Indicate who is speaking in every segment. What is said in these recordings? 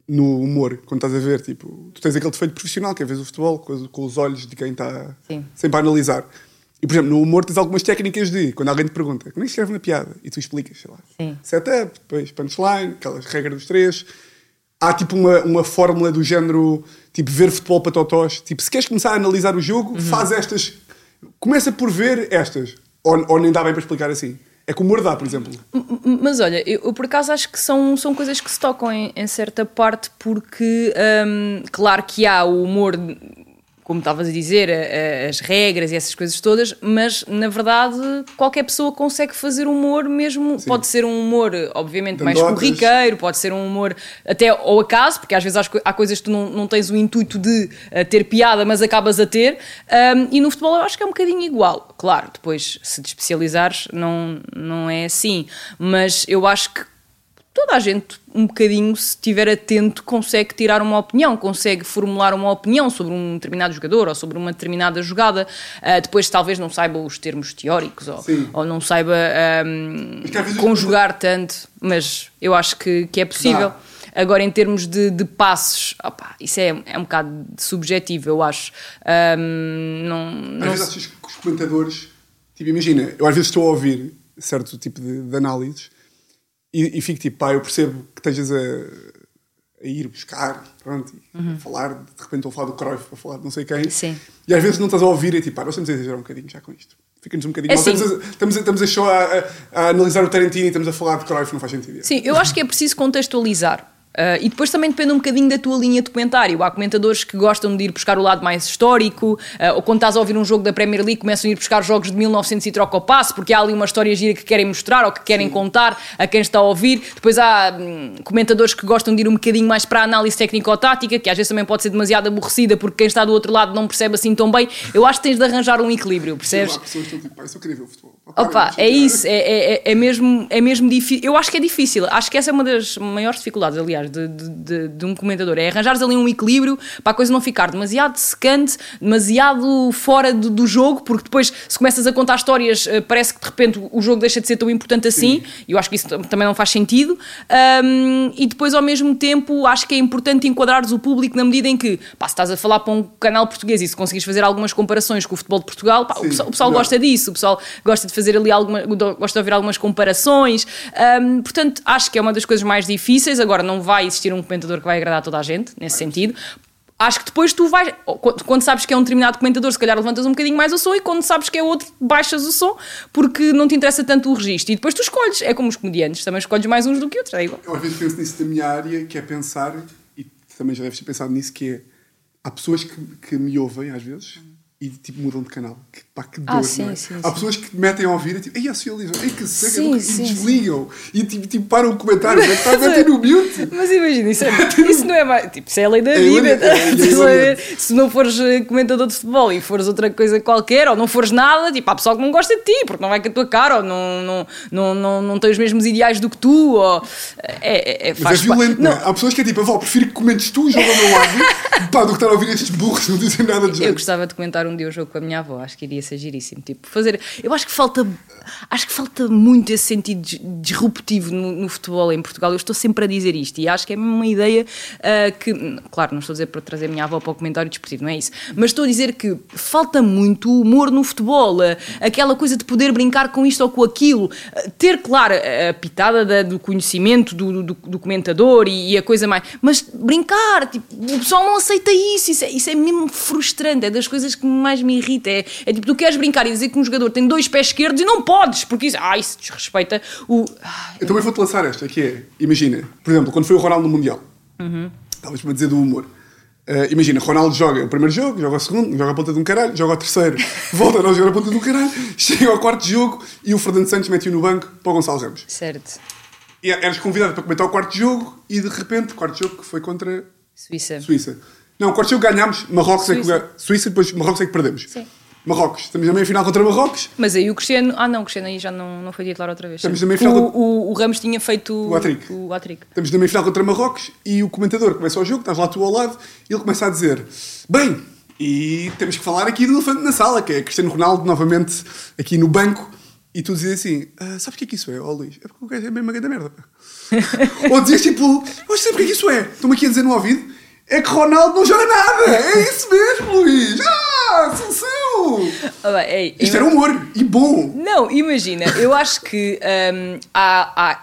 Speaker 1: no humor, quando estás a ver, tipo, tu tens aquele defeito profissional, que é vês o futebol com os olhos de quem está sempre a analisar. E, por exemplo, no humor tens algumas técnicas de, quando alguém te pergunta, como é que escreve na piada? E tu explicas, sei lá, setup, depois punchline, aquelas regras dos 3. Há tipo uma fórmula do género, tipo, ver futebol para totós. Tipo, se queres começar a analisar o jogo, faz estas. Começa por ver estas. Ou nem dá bem para explicar assim. É que o humor dá, por exemplo.
Speaker 2: Mas olha, eu por acaso acho que são coisas que se tocam em certa parte, porque claro que há o humor, como estavas a dizer, as regras e essas coisas todas, mas na verdade qualquer pessoa consegue fazer humor mesmo. Sim. Pode ser um humor obviamente mais corriqueiro, pode ser um humor até ao acaso, porque às vezes há coisas que tu não tens o intuito de ter piada, mas acabas a ter, e no futebol eu acho que é um bocadinho igual. Claro, depois se te especializares não é assim, mas eu acho que toda a gente, um bocadinho, se estiver atento, consegue tirar uma opinião, consegue formular uma opinião sobre um determinado jogador ou sobre uma determinada jogada. Depois talvez não saiba os termos teóricos ou não saiba conjugar tanto, mas eu acho que é possível. Agora, em termos de passos, isso é um bocado subjetivo, eu acho.
Speaker 1: Às vezes achas que os comentadores... Tipo, imagina, eu às vezes estou a ouvir certo tipo de análises e fico tipo, eu percebo que estejas a ir buscar, pronto, a falar, de repente estou a falar do Cruyff, a falar de não sei quem. Sim. E às vezes não estás a ouvir e tipo, nós estamos a exagerar um bocadinho já com isto. Fica-nos um bocadinho mal. Estamos só a analisar o Tarantino e estamos a falar de Cruyff, não faz sentido.
Speaker 2: Sim, eu acho que é preciso contextualizar. E depois também depende um bocadinho da tua linha de comentário. Há comentadores que gostam de ir buscar o lado mais histórico, ou quando estás a ouvir um jogo da Premier League começam a ir buscar jogos de 1900 e troca o passe, porque há ali uma história gira que querem mostrar ou que querem contar a quem está a ouvir. Depois há comentadores que gostam de ir um bocadinho mais para a análise técnico-tática, que às vezes também pode ser demasiado aborrecida porque quem está do outro lado não percebe assim tão bem. Eu acho que tens de arranjar um equilíbrio, percebes?
Speaker 1: Sim, há pessoas que estão tipo, eu só queria ver o futebol.
Speaker 2: É isso, é mesmo difícil. Eu acho que é difícil. Acho que essa é uma das maiores dificuldades, aliás, de um comentador. É arranjares ali um equilíbrio para a coisa não ficar demasiado secante, demasiado fora do jogo, porque depois, se começas a contar histórias, parece que de repente o jogo deixa de ser tão importante assim. E eu acho que isso também não faz sentido. E depois, ao mesmo tempo, acho que é importante enquadrares o público na medida em que, se estás a falar para um canal português e se conseguires fazer algumas comparações com o futebol de Portugal, o pessoal gosta disso, o pessoal gosta de fazer ali gosta de ouvir algumas comparações. Portanto, acho que é uma das coisas mais difíceis. Agora, não vai existir um comentador que vai agradar a toda a gente, nesse sentido. Acho que depois tu vais, quando sabes que é um determinado comentador, se calhar levantas um bocadinho mais o som, e quando sabes que é outro, baixas o som, porque não te interessa tanto o registro. E depois tu escolhes, é como os comediantes, também escolhes mais uns do que outros, é igual.
Speaker 1: Eu às vezes penso nisso da minha área, que é pensar, e também já deves ter pensado nisso, que é, há pessoas que me ouvem às vezes e tipo mudam de canal. Que dor,
Speaker 2: sim,
Speaker 1: não é?
Speaker 2: sim,
Speaker 1: há pessoas que metem a ouvir e tipo, ei, a socializam, ei, que seca, e desligam. E tipo param o comentário, está a meter no mute.
Speaker 2: Mas imagina, isso não é mais. Tipo, isso é a lei da vida. Se não fores comentador de futebol e fores outra coisa qualquer, ou não fores nada, tipo, há pessoal que não gosta de ti, porque não vai com a tua cara, ou não tem os mesmos ideais do que tu, ou.
Speaker 1: Mas é violento, não é? Há pessoas que é tipo, prefiro que comentes tu e joga ao meu lado, do que estar a ouvir estes burros, não dizem nada de jeito.
Speaker 2: Eu gostava de comentar um dia o jogo com a minha avó, acho que iria ser giríssimo. Tipo, fazer. Eu acho que falta muito esse sentido disruptivo no futebol em Portugal. Eu estou sempre a dizer isto e acho que é mesmo uma ideia que, claro, não estou a dizer para trazer a minha avó para o comentário desportivo, não é isso, mas estou a dizer que falta muito humor no futebol, aquela coisa de poder brincar com isto ou com aquilo, ter, claro, a pitada do conhecimento do comentador e a coisa mais, mas brincar, tipo, o pessoal não aceita isso é mesmo frustrante, é das coisas que mais me irrita, é tipo, tu queres brincar e dizer que um jogador tem 2 pés esquerdos e não podes, porque isso desrespeita o...
Speaker 1: Eu também vou-te lançar esta, que é, imagina, por exemplo, quando foi o Ronaldo no Mundial, estavas para dizer do humor, imagina, Ronaldo joga o primeiro jogo, joga o segundo, joga a ponta de um caralho, joga o terceiro, volta a não jogar a ponta de um caralho, chega ao quarto jogo e o Fernando Santos mete-o no banco para o Gonçalo Ramos.
Speaker 2: Certo.
Speaker 1: E eras convidado para comentar o quarto jogo e de repente, o quarto jogo que foi contra... Suíça. Não, o quarto jogo ganhámos, Marrocos Suíça, depois Marrocos é que perdemos. Sim. Marrocos, estamos na meia-final contra Marrocos.
Speaker 2: Mas aí o Cristiano... o Cristiano aí já não foi titular outra vez.
Speaker 1: Estamos na meia-final
Speaker 2: o Ramos tinha feito o hat-trick.
Speaker 1: Estamos na meia-final contra Marrocos e o comentador começa o jogo, estás lá tu ao lado, e ele começa a dizer, bem, e temos que falar aqui do elefante na sala, que é Cristiano Ronaldo novamente aqui no banco, e tu dizias assim, sabes o que é que isso é, Luís? É porque o gajo é mesmo uma grande merda. Ou dizias tipo, mas sabe o que é que isso é? Estou-me aqui a dizer no ouvido, é que Ronaldo não joga nada. É isso mesmo, Luís. Isto era humor e bom.
Speaker 2: Não, imagina, eu acho que há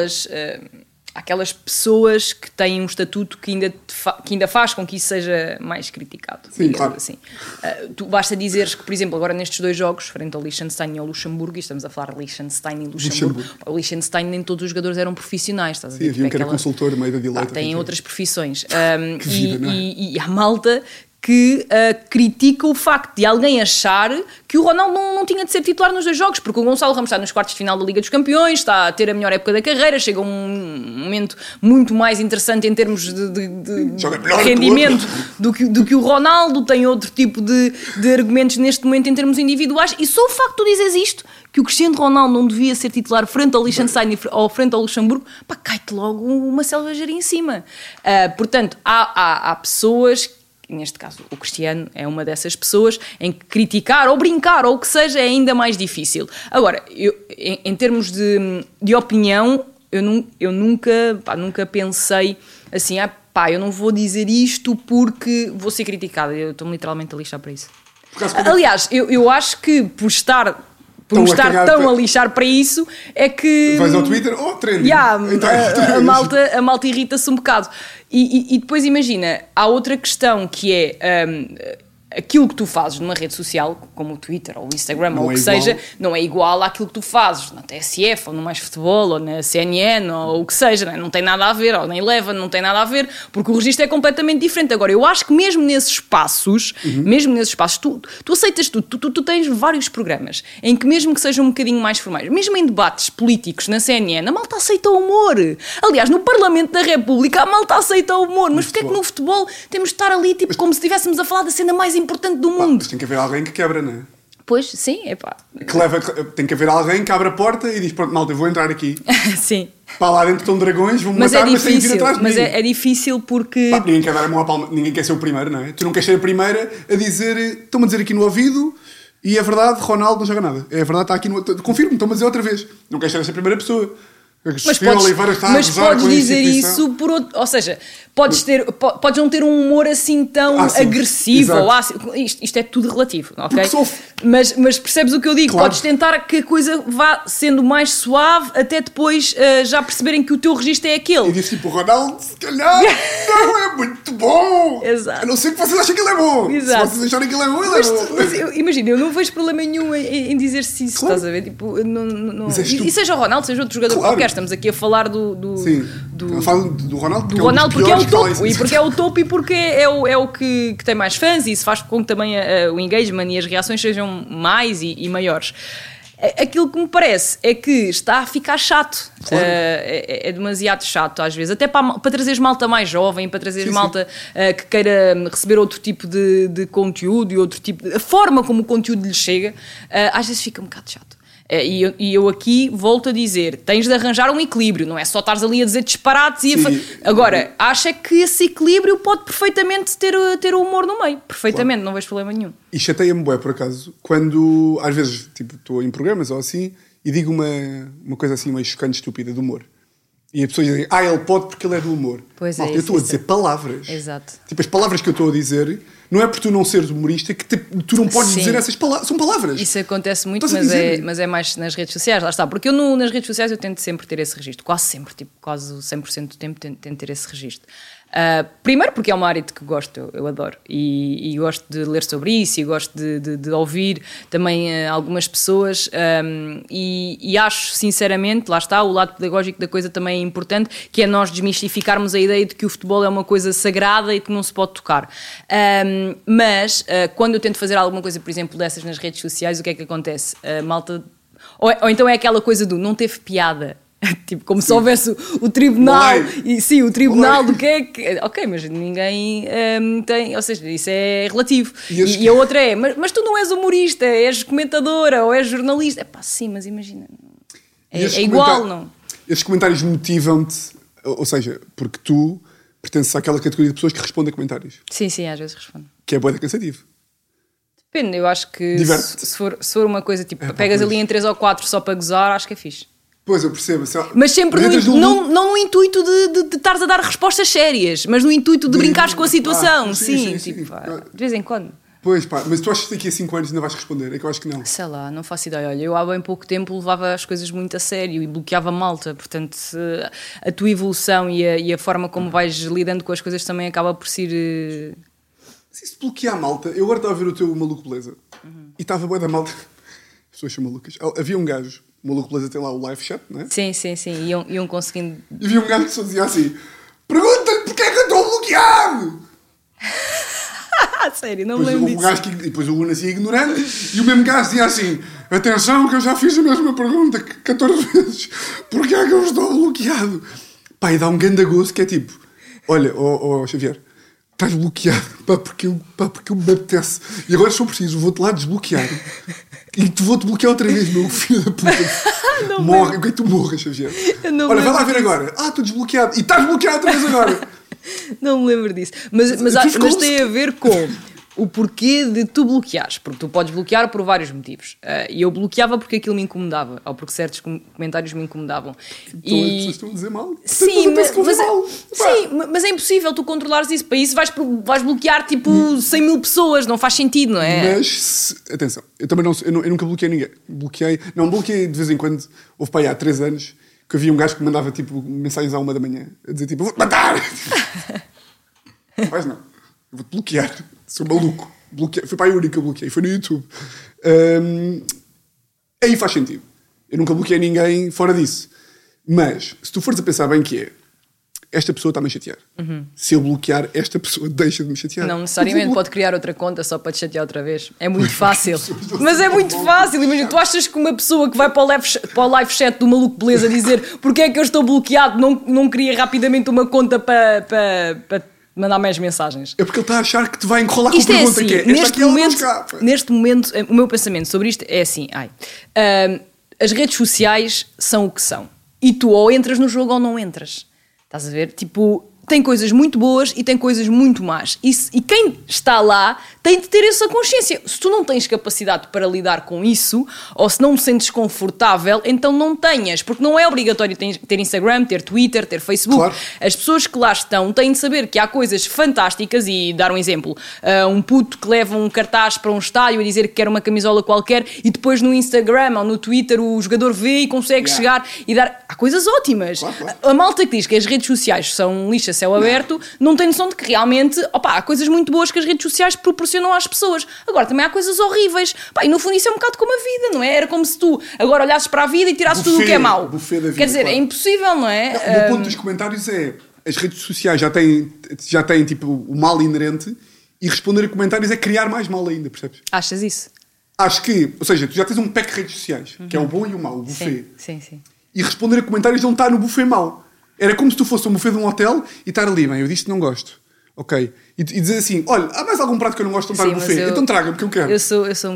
Speaker 2: aquelas pessoas que têm um estatuto que ainda faz com que isso seja mais criticado.
Speaker 1: Sim, claro.
Speaker 2: Assim. Tu basta dizeres que, por exemplo, agora nestes 2 jogos, frente ao Liechtenstein e ao Luxemburgo, e estamos a falar de Liechtenstein e Luxemburgo. O Liechtenstein nem todos os jogadores eram profissionais. Estás a ver?
Speaker 1: Sim, havia um que era consultor, meio da direita.
Speaker 2: Têm outras profissões.
Speaker 1: Que vida, não é?
Speaker 2: E há malta que critica o facto de alguém achar que o Ronaldo não tinha de ser titular nos 2 jogos, porque o Gonçalo Ramos está nos quartos de final da Liga dos Campeões, está a ter a melhor época da carreira, chega a um momento muito mais interessante em termos de rendimento do que o Ronaldo, tem outro tipo de argumentos neste momento em termos individuais, e só o facto de tu dizes isto, que o Cristiano Ronaldo não devia ser titular frente ao Liechtenstein ou frente ao Luxemburgo, pá, cai-te logo uma selvageria em cima. Portanto, há pessoas, neste caso o Cristiano é uma dessas pessoas, em que criticar ou brincar ou o que seja é ainda mais difícil. Agora, em termos de opinião, eu nunca pensei assim, eu não vou dizer isto porque vou ser criticada. Eu estou-me literalmente a lixar para isso. Aliás, eu acho que por estar tão a lixar para isso é que...
Speaker 1: Vais ao Twitter, trending.
Speaker 2: A malta irrita-se um bocado. E depois imagina, há outra questão que é... aquilo que tu fazes numa rede social, como o Twitter ou o Instagram ou o que seja, não é igual àquilo que tu fazes na TSF ou no Mais Futebol ou na CNN ou o que seja, não tem nada a ver, ou na Eleven, não tem nada a ver, porque o registro é completamente diferente. Agora, eu acho que mesmo nesses espaços, tu aceitas tudo, tu tens vários programas em que mesmo que sejam um bocadinho mais formais, mesmo em debates políticos na CNN, a malta aceita o humor. Aliás, no Parlamento da República a malta aceita o humor, mas porque é que no futebol temos de estar ali tipo como se estivéssemos a falar da cena mais importante do mundo?
Speaker 1: Mas tem que haver alguém que quebra, não é?
Speaker 2: Pois, sim,
Speaker 1: tem que haver alguém que abre a porta e diz, pronto, malta, eu vou entrar aqui.
Speaker 2: Sim.
Speaker 1: Para lá dentro estão dragões, vão-me matar, mas têm que vir atrás de mim.
Speaker 2: Mas é difícil porque...
Speaker 1: Ninguém quer dar a mão à palma, ninguém quer ser o primeiro, não é? Tu não queres ser a primeira a dizer, estão-me a dizer aqui no ouvido, e é verdade, Ronaldo não joga nada. É verdade, está aqui no... Confirmo, estão-me a dizer outra vez. Não queres ser essa primeira pessoa.
Speaker 2: Mas podes dizer isso por outro, ou seja, podes não ter um humor assim tão agressivo ou ácido. Isto é tudo relativo, ok? Mas percebes o que eu digo? Claro. Podes tentar que a coisa vá sendo mais suave até depois já perceberem que o teu registro é aquele.
Speaker 1: E diz tipo, o Ronaldo, se calhar, não é muito bom.
Speaker 2: Exato.
Speaker 1: A não ser que vocês achem que ele é bom.
Speaker 2: Exato.
Speaker 1: Se vocês acharem que ele é bom, ele é bom.
Speaker 2: Imagina, eu não vejo problema nenhum em dizer-se isso, estás a ver? Tipo, e seja o Ronaldo, seja outro jogador qualquer. Estamos aqui a falar
Speaker 1: Sim. Eu falo do Ronaldo
Speaker 2: porque é o topo. E porque é o topo e porque é o que tem mais fãs, e isso faz com que também o engagement e as reações sejam mais e maiores. Aquilo que me parece é que está a ficar chato. Claro. É demasiado chato às vezes, até para trazeres malta mais jovem, para trazeres malta que queira receber outro tipo de conteúdo e outro tipo a forma como o conteúdo lhe chega, às vezes fica um bocado chato. E eu aqui volto a dizer, tens de arranjar um equilíbrio, não é só estares ali a dizer disparates Agora, acho que esse equilíbrio pode perfeitamente ter o humor no meio, perfeitamente, claro. Não vejo problema nenhum.
Speaker 1: E chateia-me bué, por acaso, quando às vezes tipo, estou em programas ou assim e digo uma coisa assim meio chocante, estúpida, de humor. E as pessoas dizem, ele pode porque ele é do humor.
Speaker 2: Pois
Speaker 1: Malta, eu estou a dizer palavras.
Speaker 2: Exato.
Speaker 1: Tipo, as palavras que eu estou a dizer, não é por tu não seres humorista que tu não podes dizer essas palavras. São palavras.
Speaker 2: Isso acontece muito, mas é mais nas redes sociais, lá está. Porque eu nas redes sociais eu tento sempre ter esse registro. Quase sempre, quase 100% do tempo tento ter esse registro. Primeiro porque é uma área de que gosto, eu adoro e gosto de ler sobre isso e gosto de ouvir também algumas pessoas e acho sinceramente, lá está, o lado pedagógico da coisa também é importante, que é nós desmistificarmos a ideia de que o futebol é uma coisa sagrada e que não se pode tocar, mas quando eu tento fazer alguma coisa, por exemplo, dessas nas redes sociais, o que é que acontece? Malta, ou então é aquela coisa do não teve piada. Tipo, como se houvesse o tribunal o tribunal do que é que... Ok, mas ninguém tem... Ou seja, isso é relativo. E a outra é, mas tu não és humorista, és comentadora ou és jornalista. Sim, mas imagina, é igual, não?
Speaker 1: Esses comentários motivam-te, ou seja, porque tu pertences àquela categoria de pessoas que respondem a comentários.
Speaker 2: Sim, às vezes respondo.
Speaker 1: Que é bué cansativo.
Speaker 2: Depende, eu acho que se for uma coisa tipo, pegas ali em 3 ou 4 só para gozar, acho que é fixe.
Speaker 1: Pois, eu percebo.
Speaker 2: Mas sempre não no intuito de estares a dar respostas sérias, mas no intuito de brincares com a situação. Sim, tipo, de vez em quando.
Speaker 1: Pois, pá, mas tu achas que daqui a 5 anos ainda vais responder? É que eu acho que não.
Speaker 2: Sei lá, não faço ideia. Olha, eu há bem pouco tempo levava as coisas muito a sério e bloqueava malta. Portanto, a tua evolução e a forma como vais lidando com as coisas também acaba por ser...
Speaker 1: Se isso bloquear a malta... Eu agora estava a ver o teu Maluco Beleza e estava bué da malta... As pessoas são malucas. Havia um gajo, o Maluco Beleza tem lá o live chat, não é?
Speaker 2: Sim. Iam conseguindo...
Speaker 1: E havia um gajo que só dizia assim: pergunta-lhe porque é que eu estou bloqueado!
Speaker 2: Sério, não me lembro disso.
Speaker 1: E depois o Luna assim ignorando e o mesmo gajo dizia assim: atenção que eu já fiz a mesma pergunta 14 vezes, porque é que eu estou bloqueado? Pá, e dá um ganda gozo que é tipo: olha, Xavier, estás bloqueado, porque eu me apetece e agora se eu preciso vou-te lá desbloquear e vou-te bloquear outra vez, meu filho da puta. Morre, o que é que tu morras, Xavier? Olha, vai lá ver agora. Estou desbloqueado e estás bloqueado outra vez agora.
Speaker 2: Não me lembro disso. Mas tem a ver com o porquê de tu bloqueares. Porque tu podes bloquear por vários motivos. E eu bloqueava porque aquilo me incomodava. Ou porque certos comentários me incomodavam.
Speaker 1: Então as pessoas estão a dizer mal.
Speaker 2: Sim, mas é impossível tu controlares isso. Para isso vais bloquear tipo 100 mil pessoas. Não faz sentido, não é?
Speaker 1: Mas, atenção, eu também eu nunca bloqueei ninguém. Bloqueei de vez em quando. Houve para aí há 3 anos que havia um gajo que me mandava tipo mensagens à 1 da manhã a dizer tipo: vou-te matar! Mas não, eu vou-te bloquear, sou maluco. Foi para a única que eu bloqueei, foi no YouTube. Aí faz sentido. Eu nunca bloqueei ninguém fora disso. Mas se tu fores a pensar bem que é, esta pessoa está-me a chatear. Se eu bloquear, esta pessoa deixa de me chatear.
Speaker 2: Não necessariamente pode criar outra conta só para te chatear outra vez. É muito fácil. Mas é muito fácil. Imagina, tu achas que uma pessoa que vai para o live chat do Maluco Beleza dizer porque é que eu estou bloqueado não cria rapidamente uma conta para mandar mais mensagens?
Speaker 1: É porque ele está a achar que te vai enrolar com a pergunta
Speaker 2: assim,
Speaker 1: que é.
Speaker 2: Neste momento, o meu pensamento sobre isto é assim. As redes sociais são o que são. E tu ou entras no jogo ou não entras. Estás a ver? Tipo, tem coisas muito boas e tem coisas muito más. E quem está lá tem de ter essa consciência. Se tu não tens capacidade para lidar com isso, ou se não te sentes confortável, então não tenhas. Porque não é obrigatório ter Instagram, ter Twitter, ter Facebook.
Speaker 1: Claro.
Speaker 2: As pessoas que lá estão têm de saber que há coisas fantásticas. E dar um exemplo. Um puto que leva um cartaz para um estádio a dizer que quer uma camisola qualquer e depois no Instagram ou no Twitter o jogador vê e consegue chegar e dar... Há coisas ótimas.
Speaker 1: Claro.
Speaker 2: A malta que diz que as redes sociais são um lixo a céu aberto não tem noção de que realmente há coisas muito boas que as redes sociais proporcionam às pessoas. Agora também há coisas horríveis. E no fundo isso é um bocado como a vida, não é? Era como se tu agora olhasses para a vida e tirasses tudo o que é mau. Quer dizer, claro. É impossível, não é?
Speaker 1: O meu ponto dos comentários é: as redes sociais já têm tipo o mal inerente e responder a comentários é criar mais mal ainda, percebes?
Speaker 2: Achas isso?
Speaker 1: Acho que, ou seja, tu já tens um pack de redes sociais, que é o bom e o mau, o buffet.
Speaker 2: Sim.
Speaker 1: E responder a comentários não está no buffet mau. Era como se tu fosse um buffet de um hotel e estar ali, bem, eu disto não gosto. Ok? E dizer assim: olha, há mais algum prato que eu não gosto de estar no buffet? Então traga, porque eu quero.
Speaker 2: Eu sou um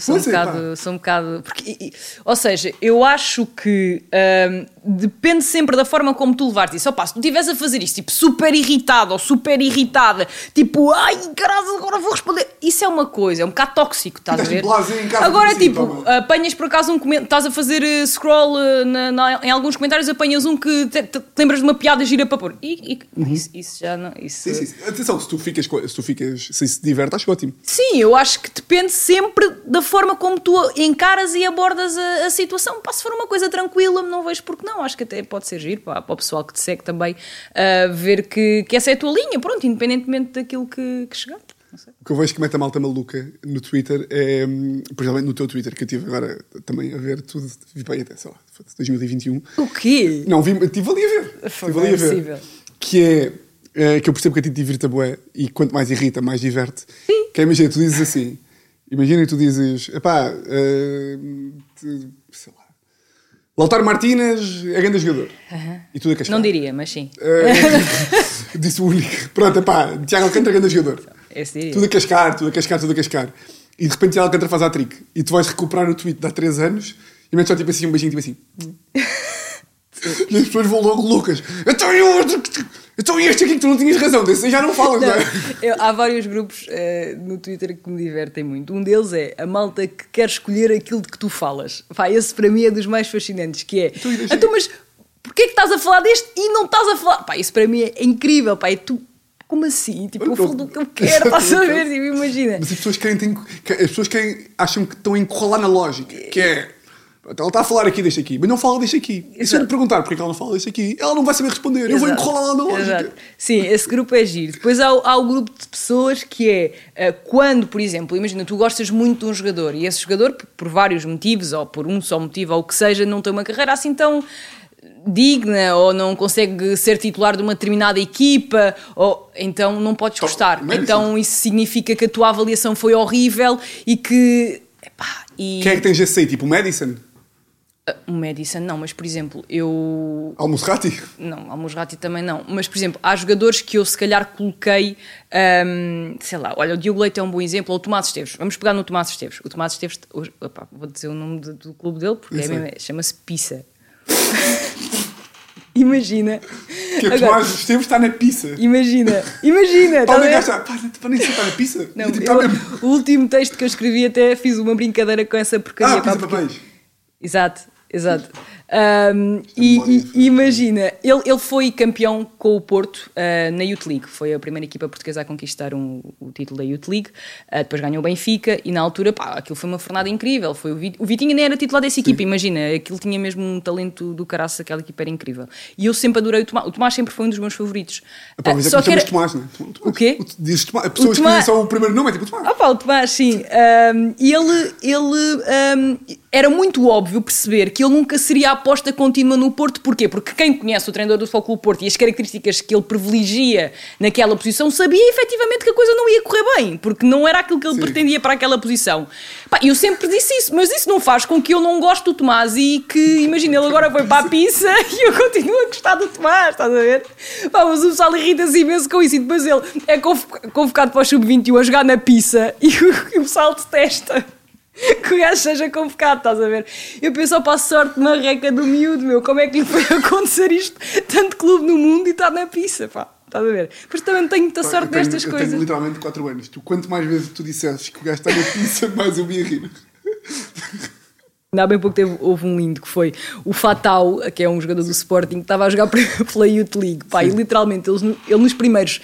Speaker 2: bocado. Porque, ou seja, eu acho que depende sempre da forma como tu levares isso. Se tu estiveres a fazer isto, tipo, super irritado ou super irritada, tipo, ai, caralho, agora vou responder. Isso é uma coisa, é um bocado tóxico, estás a ver? Agora, tipo, apanhas por acaso um comentário, estás a fazer scroll em alguns comentários, apanhas um que te lembras de uma piada gira para pôr. Isso já não. Isso...
Speaker 1: Sim. Atenção, se tu ficas se se diverte, acho ótimo.
Speaker 2: Sim, eu acho que depende sempre da forma como tu encaras e abordas a situação. Se for uma coisa tranquila, não vejo porque não. Acho que até pode ser giro para o pessoal que te segue também ver que essa é a tua linha, pronto, independentemente daquilo que chegar. Não sei.
Speaker 1: O que eu vejo que mete a malta maluca no Twitter é, por exemplo, no teu Twitter, que eu estive agora também a ver tudo, vi bem até, sei lá, 2021.
Speaker 2: O quê?
Speaker 1: Não, estive ali a ver. Estive ali a ver. Que eu percebo que a ti te divirta bué e quanto mais irrita, mais diverte.
Speaker 2: Sim.
Speaker 1: Que imagina, tu dizes assim, imagina que tu dizes, sei lá, Lautaro Martínez é grande jogador. E tudo a cascar.
Speaker 2: Não diria, mas sim.
Speaker 1: Disse o único. Pronto, Tiago Alcântara é grande jogador. Tudo a cascar. E de repente Tiago Alcântara faz a trick. E tu vais recuperar o tweet de há 3 anos e metes só tipo assim um beijinho, tipo assim. E as pessoas vão logo loucas. Então eu... Então e este aqui que tu não tinhas razão, desse aí já não falas, não é?
Speaker 2: Há vários grupos no Twitter que me divertem muito. Um deles é a malta que quer escolher aquilo de que tu falas. Pá, esse para mim é dos mais fascinantes, que é... Então, mas porquê que estás a falar deste e não estás a falar... Pá, isso para mim é incrível, pá, como assim? Tipo, eu falo do que eu quero, estás a ver? Tipo, imagina.
Speaker 1: Mas as pessoas acham que estão a encurralar na lógica, que é... Ela está a falar aqui deste aqui, mas não fala deste aqui. E se eu lhe perguntar porque é que ela não fala deste aqui, ela não vai saber responder. Exato. Eu vou enrolar lá na lógica. Exato.
Speaker 2: Sim, esse grupo é giro. Depois há o grupo de pessoas que é quando, por exemplo, imagina, tu gostas muito de um jogador e esse jogador, por vários motivos, ou por um só motivo, ou o que seja, não tem uma carreira assim tão digna, ou não consegue ser titular de uma determinada equipa, ou então não podes gostar. Então isso significa que a tua avaliação foi horrível e que... Epá,
Speaker 1: Quem é que tens esse aí? Tipo o Madison?
Speaker 2: O Madison não, mas por exemplo,
Speaker 1: Al-Musrati?
Speaker 2: Não, Al-Musrati também não. Mas por exemplo, há jogadores que eu se calhar coloquei, sei lá, olha, o Diogo Leite é um bom exemplo, ou o Tomás Esteves. Vamos pegar no Tomás Esteves. O Tomás Esteves, opa, vou dizer o nome do clube dele, porque chama-se Pisa. Imagina.
Speaker 1: Que o Tomás Esteves está na pizza.
Speaker 2: Imagina.
Speaker 1: Para nem ser está na pizza.
Speaker 2: Não, o último texto que eu escrevi até fiz uma brincadeira com essa porcaria.
Speaker 1: Pizza papéis.
Speaker 2: Exato. E imagina, ele foi campeão com o Porto na Youth League. Foi a primeira equipa portuguesa a conquistar o título da Youth League. Depois ganhou o Benfica e na altura, pá, aquilo foi uma fornada incrível. Foi o Vitinho nem era titular dessa equipa, imagina, aquilo tinha mesmo um talento do caraças, aquela equipa era incrível. E eu sempre adorei o Tomás. O Tomás sempre foi um dos meus favoritos.
Speaker 1: Mas é que Tomás, não é?
Speaker 2: O quê?
Speaker 1: Dizes Tomás. A pessoa escolhe só o primeiro nome, é tipo o Tomás.
Speaker 2: O Tomás, sim. E ele era muito óbvio perceber que ele nunca seria a aposta contínua no Porto. Porquê? Porque quem conhece o treinador do Futebol Clube Porto e as características que ele privilegia naquela posição sabia efetivamente que a coisa não ia correr bem, porque não era aquilo que ele pretendia para aquela posição. Pá, eu sempre disse isso, mas isso não faz com que eu não goste do Tomás e que, imagina, ele agora foi para a pizza e eu continuo a gostar do Tomás, estás a ver? Pá, mas o pessoal irrita-se imenso com isso e depois ele é convocado para o Sub-21 a jogar na pizza e o pessoal detesta que o gajo seja convocado, estás a ver? Eu penso, para a sorte de marreca do miúdo, meu, como é que lhe foi acontecer isto? Tanto clube no mundo e está na pizza, pá, estás a ver? Mas também não tenho muita sorte destas coisas.
Speaker 1: Eu tenho literalmente 4 anos. Quanto mais vezes tu dissesses que o gajo está na pizza, mais eu me ia rir.
Speaker 2: Ainda há bem pouco houve um lindo que foi o Fatal, que é um jogador do Sporting, que estava a jogar pela Youth League, pá, e literalmente ele nas primeiras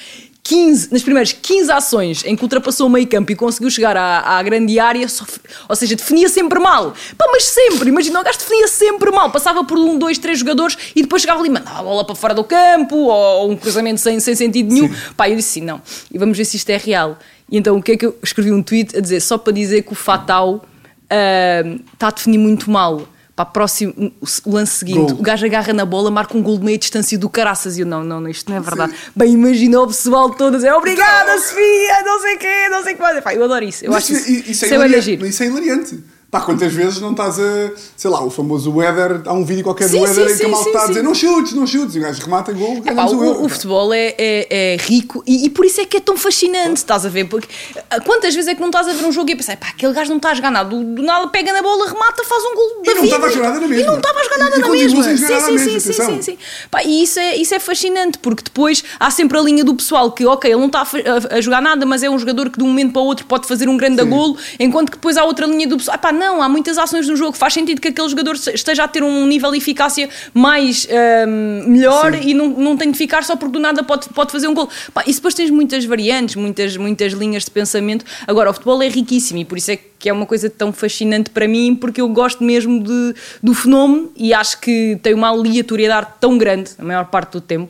Speaker 2: 15 ações em que ultrapassou o meio campo e conseguiu chegar à grande área, ou seja, definia sempre mal. Pá, mas sempre, imagina, o gajo definia sempre mal. Passava por 1, 2, 3 jogadores e depois chegava ali, mandava a bola para fora do campo ou um cruzamento sem sentido nenhum. Pá, eu disse assim, não, e vamos ver se isto é real. E então o que é que eu escrevi um tweet a dizer, só para dizer que o Fatal está a definir muito mal. Para o próximo o lance seguinte, o gajo agarra na bola, marca um gol de meia distância do caraças e eu, não, isto não é verdade. Bem, imagina o pessoal todo a dizer obrigada, Sofia, não sei o quê, não sei o que mais. Pá, eu adoro isso, eu acho isso é
Speaker 1: hilariante. Pá, quantas vezes não estás a... Sei lá, o famoso Éder, há um vídeo qualquer do Éder em que a malta está a dizer não chutes, e o gajo remata em gol, ganhamos o gol.
Speaker 2: O futebol é rico e por isso é que é tão fascinante, estás a ver? Porque quantas vezes é que não estás a ver um jogo e a pensar, pá, aquele gajo não está a jogar nada, do nada pega na bola, remata, faz um gol da vida.
Speaker 1: E não estava a jogar nada na mesma.
Speaker 2: E não estava a jogar nada na mesma. Sim. Pá, e isso é fascinante, porque depois há sempre a linha do pessoal que, ok, ele não está a jogar nada, mas é um jogador que de um momento para o outro pode fazer um grande golo, enquanto que depois há outra linha do pessoal, pá, não, há muitas ações no jogo, faz sentido que aquele jogador esteja a ter um nível de eficácia mais melhor e não tem de ficar só porque do nada pode fazer um golo. Pá, e depois tens muitas variantes, muitas linhas de pensamento. Agora, o futebol é riquíssimo e por isso é que é uma coisa tão fascinante para mim, porque eu gosto mesmo do fenómeno e acho que tem uma aleatoriedade tão grande, a maior parte do tempo,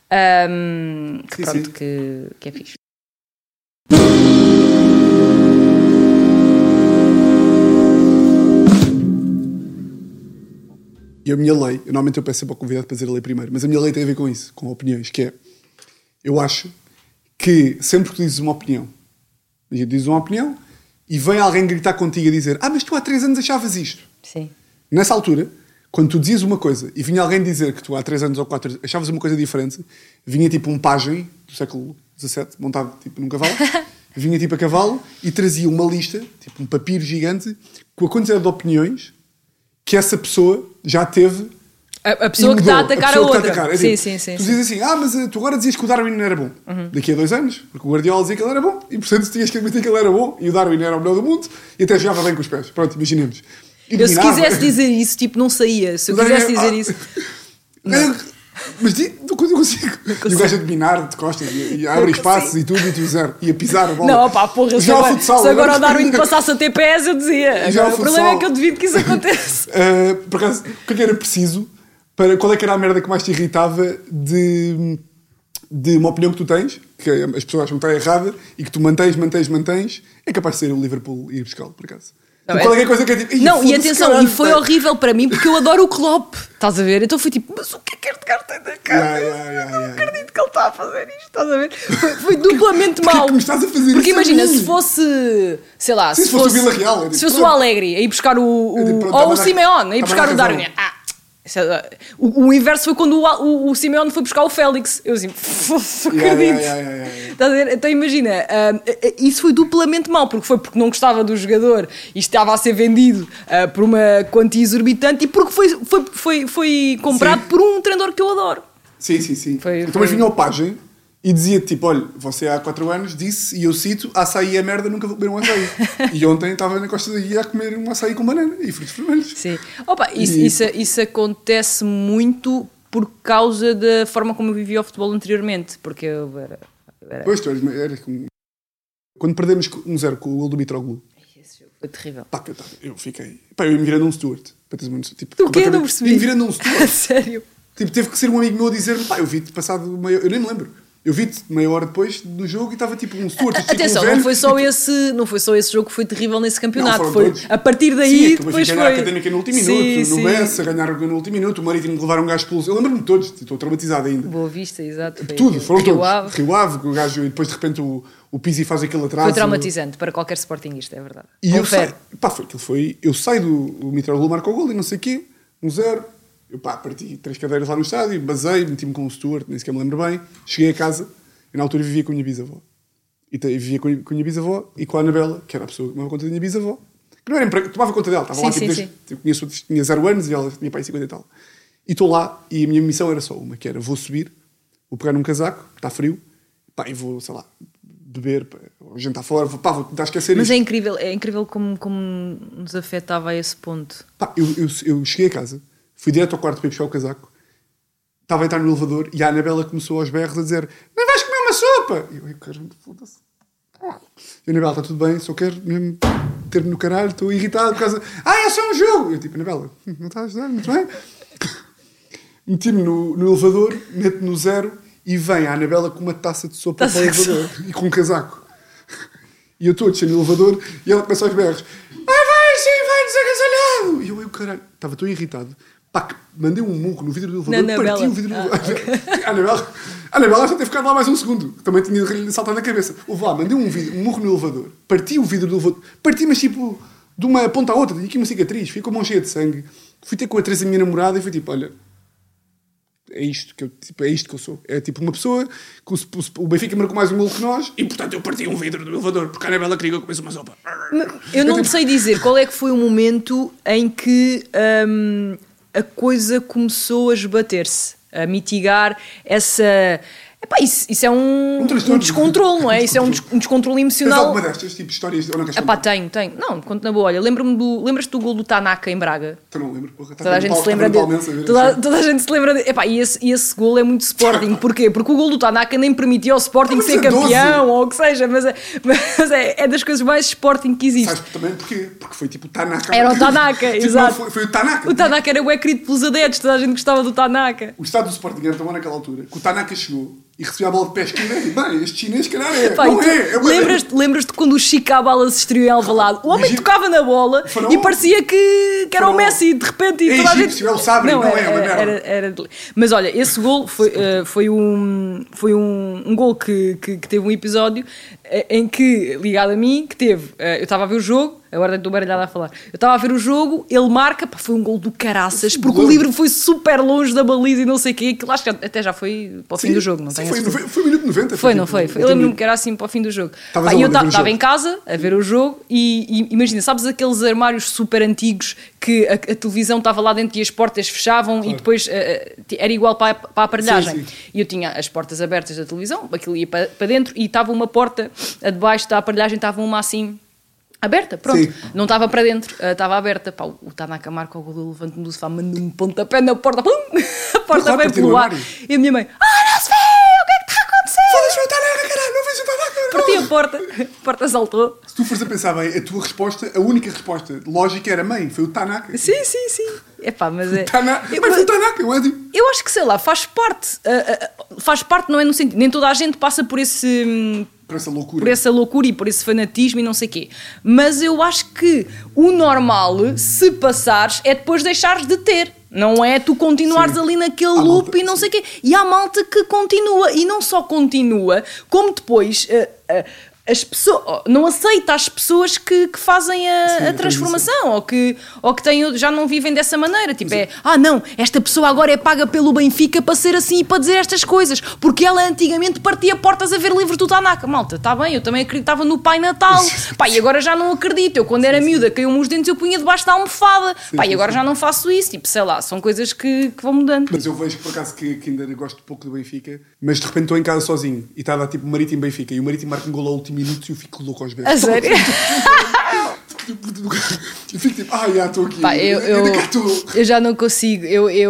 Speaker 2: que é fixe.
Speaker 1: E a minha lei, normalmente eu peço sempre ao convidado para dizer a lei primeiro, mas a minha lei tem a ver com isso, com opiniões, que é, eu acho que sempre que tu dizes uma opinião e vem alguém gritar contigo a dizer, mas tu há 3 anos achavas isto.
Speaker 2: Sim.
Speaker 1: Nessa altura, quando tu dizias uma coisa e vinha alguém dizer que tu há 3 anos ou 4 achavas uma coisa diferente, vinha tipo um pajem do século XVII, montado tipo num cavalo, vinha tipo a cavalo e trazia uma lista, tipo um papiro gigante, com a quantidade de opiniões que essa pessoa já teve
Speaker 2: A pessoa que está a atacar a outra.
Speaker 1: Sim. Tu dizes assim, mas tu agora dizias que o Darwin não era bom. Daqui a 2 anos, porque o Guardiola dizia que ele era bom, e portanto tu tinhas que admitir que ele era bom, e o Darwin era o melhor do mundo, e até jogava bem com os pés. Pronto, imaginemos.
Speaker 2: Eu se quisesse dizer isso, tipo, não saía. Se eu quisesse dizer isso...
Speaker 1: Mas eu consigo. E o gajo a dominar de costas e abre espaços e tudo, e tu zero. E a pisar a bola.
Speaker 2: Não, pá, porra, se agora o Darwin passasse a ter pés, eu dizia. Agora, o problema é que eu devido que isso aconteça.
Speaker 1: Por acaso, o que era preciso? Qual é que era a merda que mais te irritava de uma opinião que tu tens, que as pessoas acham que está errada, e que tu mantens, é capaz de ser o Liverpool ir buscá-lo, por acaso. Não, qual é a coisa que é tipo...
Speaker 2: Não, e atenção, caralho, e foi horrível para mim porque eu adoro o Klopp, estás a ver? Então foi tipo, mas o que é que Edgar tem da cara? Eu não acredito que ele está a fazer isto, estás a ver? Foi duplamente mau.
Speaker 1: Porque estás a fazer
Speaker 2: porque
Speaker 1: isso
Speaker 2: imagina, se fosse, sei lá,
Speaker 1: se fosse o Vila Real,
Speaker 2: se fosse o Alegre a ir buscar ou o Simeone a ir buscar o Darwin. O inverso foi quando o Simeone foi buscar o Félix. Eu assim, acredito. Estás a ver? Então imagina, isso foi duplamente mau, porque não gostava do jogador e estava a ser vendido por uma quantia exorbitante, e porque foi comprado por um treinador que eu adoro.
Speaker 1: Sim. Então mas vinha ao Pagem e dizia tipo, olha, você há 4 anos disse, e eu cito, açaí é merda, nunca vou comer um açaí. E ontem estava na costa da guia a comer um açaí com banana e frutos vermelhos.
Speaker 2: Sim. Opa, isso acontece muito por causa da forma como eu vivia o futebol anteriormente, porque eu era...
Speaker 1: Pois, tu eras como... Quando perdemos 1-0 com o gol do Mitroglou.
Speaker 2: Esse jogo foi terrível.
Speaker 1: Pá, eu fiquei... Pá, eu ia-me virando um Stuart.
Speaker 2: Tipo, o quê? Não percebi.
Speaker 1: Ia-me virando um Stuart.
Speaker 2: Sério?
Speaker 1: Tipo, teve que ser um amigo meu a dizer-me, pá, eu vi-te passado meia... Eu nem me lembro. Eu vi-te meia hora depois do jogo e estava tipo um Stuart.
Speaker 2: Atenção,
Speaker 1: não
Speaker 2: foi só esse jogo que foi terrível nesse campeonato.
Speaker 1: Não,
Speaker 2: foi
Speaker 1: todos.
Speaker 2: A partir daí,
Speaker 1: depois foi... a Académica no último minuto, no Bessa, ganharam no último minuto, o Marítimo de levar um gajo expulso. Eu lembro-me de todos, estou traumatizado ainda.
Speaker 2: Boa Vista, exato.
Speaker 1: Tudo, foram todos. Rio Ave, o gajo, e depois de repente o Pizzi faz aquele atraso.
Speaker 2: Foi traumatizante para qualquer sportinguista, é verdade.
Speaker 1: E eu saio do Mitroglou, marco o gol e não sei o quê, 1-0. Eu parti 3 cadeiras lá no estádio, basei, meti-me com o Stuart, nem sequer me lembro bem. Cheguei a casa. Eu na altura vivia com a minha bisavó. E vivia com a minha bisavó e com a Anabela, que era a pessoa que tomava conta da minha bisavó. Que não era emprego, tomava conta dela. Estava lá tipo desde... Eu tinha 0 anos e ela tinha para aí 50 e tal. E estou lá e a minha missão era só uma, que era vou subir, vou pegar num casaco, está frio, e vou, sei lá, beber, ou jantar fora, vou tentar esquecer
Speaker 2: Mas
Speaker 1: isto.
Speaker 2: É incrível como nos afetava a esse ponto.
Speaker 1: Eu cheguei a casa, fui direto ao quarto para ir buscar o casaco, estava a entrar no elevador e a Anabela começou aos berros a dizer: não vais comer uma sopa? E eu caramba, foda-se. E a Anabela, está tudo bem, só quero mesmo ter-me no caralho, estou irritado por causa... é só um jogo! E eu tipo, Anabela, não está a ajudar, muito bem. Meti-me no elevador, meto no 0 e vem a Anabela com uma taça de sopa para o elevador e com um casaco. E eu estou a descer no elevador e ela começa aos berros: vai desagasalhado! E eu caralho, estava tão irritado. Pá, que mandei um murro no vidro do elevador, parti o vidro do elevador. Okay. A Anabela já teve ficado lá mais um segundo, também tinha saltado na cabeça. Houve lá, mandei um murro no elevador, parti o vidro do elevador, parti, mas tipo, de uma ponta à outra, tinha aqui uma cicatriz, fiquei com a mão cheia de sangue. Fui ter com a Teresa, a minha namorada, e fui tipo: olha, é isto que eu sou. É tipo uma pessoa que o Benfica marcou mais um gol que nós e, portanto, eu parti um vidro do elevador porque a Anabela queria que eu comesse uma sopa.
Speaker 2: Eu não sei dizer qual é que foi o momento em que a coisa começou a esbater-se, a mitigar essa... Epá, isso é um descontrole, não é? Isso é um descontrole emocional.
Speaker 1: Tens alguma destas, tipo, histórias? Ou não queres
Speaker 2: contar? Tenho. Não, conto na boa. Olha, lembras-te do gol do Tanaka em Braga?
Speaker 1: Tu não lembro, porra.
Speaker 2: Toda a gente se lembra dele. Toda a gente se lembra dele. Epá, e esse gol é muito Sporting. Porquê? Porque o gol do Tanaka nem permitia ao Sporting ser campeão, ou o que seja, mas é das coisas mais Sporting que existe.
Speaker 1: Sabes também porquê? Porque foi tipo o Tanaka.
Speaker 2: Era o Tanaka,
Speaker 1: tipo,
Speaker 2: exato.
Speaker 1: Foi o Tanaka.
Speaker 2: O Tanaka era bué querido pelos adeptos, toda a gente gostava do Tanaka.
Speaker 1: O estado do Sporting era tão bom naquela altura que o Tanaka chegou e recebia a bola de pé esquerda e bem, este chinês, calhar é.
Speaker 2: Pá, não é. Lembras-te quando o Chico à bala se estreou em Alvalade? O homem tocava na bola e parecia que era o Messi, de repente. E toda a gente...
Speaker 1: ele sabe, não é uma merda.
Speaker 2: Mas olha, esse gol foi um gol que teve um episódio em que, ligado a mim, que teve... eu estava a ver o jogo, agora estou baralhada a falar. Eu estava a ver o jogo, ele marca, pá, foi um gol do caraças, porque o livro foi super longe da baliza e não sei o quê, que acho que até já foi para o fim do jogo, não tenho certeza.
Speaker 1: Foi minuto 90.
Speaker 2: Foi, não foi? Eu lembro-me que era assim para o fim do jogo. Pá, e eu estava em casa a ver o jogo e imagina, sabes aqueles armários super antigos que a televisão estava lá dentro e as portas fechavam e depois era igual para a aparelhagem. E eu tinha as portas abertas da televisão, aquilo ia para dentro e estava uma porta debaixo da aparelhagem, estava uma assim aberta, pronto. Sim. Não estava para dentro, estava aberta. Pá, o Tanaka marca o gol, eu levanto-me do sofá, mando-me um pontapé na porta, pum! A porta vai pelo ar. E a minha mãe, não se vê! O que é que está a acontecer?
Speaker 1: Foda-se o Tanaka, caralho, não vejo o Tanaka!
Speaker 2: Parti a porta saltou.
Speaker 1: Se tu fores a pensar bem, a tua resposta, a única resposta lógica era mãe, foi o Tanaka.
Speaker 2: Sim. Epá, mas é...
Speaker 1: Foi o Tanaka, eu acho.
Speaker 2: Eu acho que, sei lá, faz parte, não é no sentido, nem toda a gente passa por esse...
Speaker 1: Por
Speaker 2: essa loucura e por esse fanatismo e não sei o quê. Mas eu acho que o normal, se passares, é depois deixares de ter. Não é tu continuares ali naquele loop malta, e não sei o quê. E há malta que continua. E não só continua, como depois... as pessoas, não aceita as pessoas que fazem a transformação ou que já não vivem dessa maneira. Tipo, não, esta pessoa agora é paga pelo Benfica para ser assim e para dizer estas coisas, porque ela antigamente partia portas a ver livros do Tanaka. Malta, está bem, eu também acreditava no Pai Natal. Pá, e agora já não acredito. Eu quando era miúda, caiu-me os dentes, eu punha debaixo da almofada. Pá, e agora já não faço isso. Tipo, sei lá, são coisas que vão mudando.
Speaker 1: Mas eu vejo por acaso que ainda gosto pouco do Benfica, mas de repente estou em casa sozinho e estava tipo Marítimo Benfica e o Marítimo marca um gol ao último minutos e eu fico louco aos beijos.
Speaker 2: A sério?
Speaker 1: Eu fico tipo, estou aqui.
Speaker 2: Pá, eu já não consigo.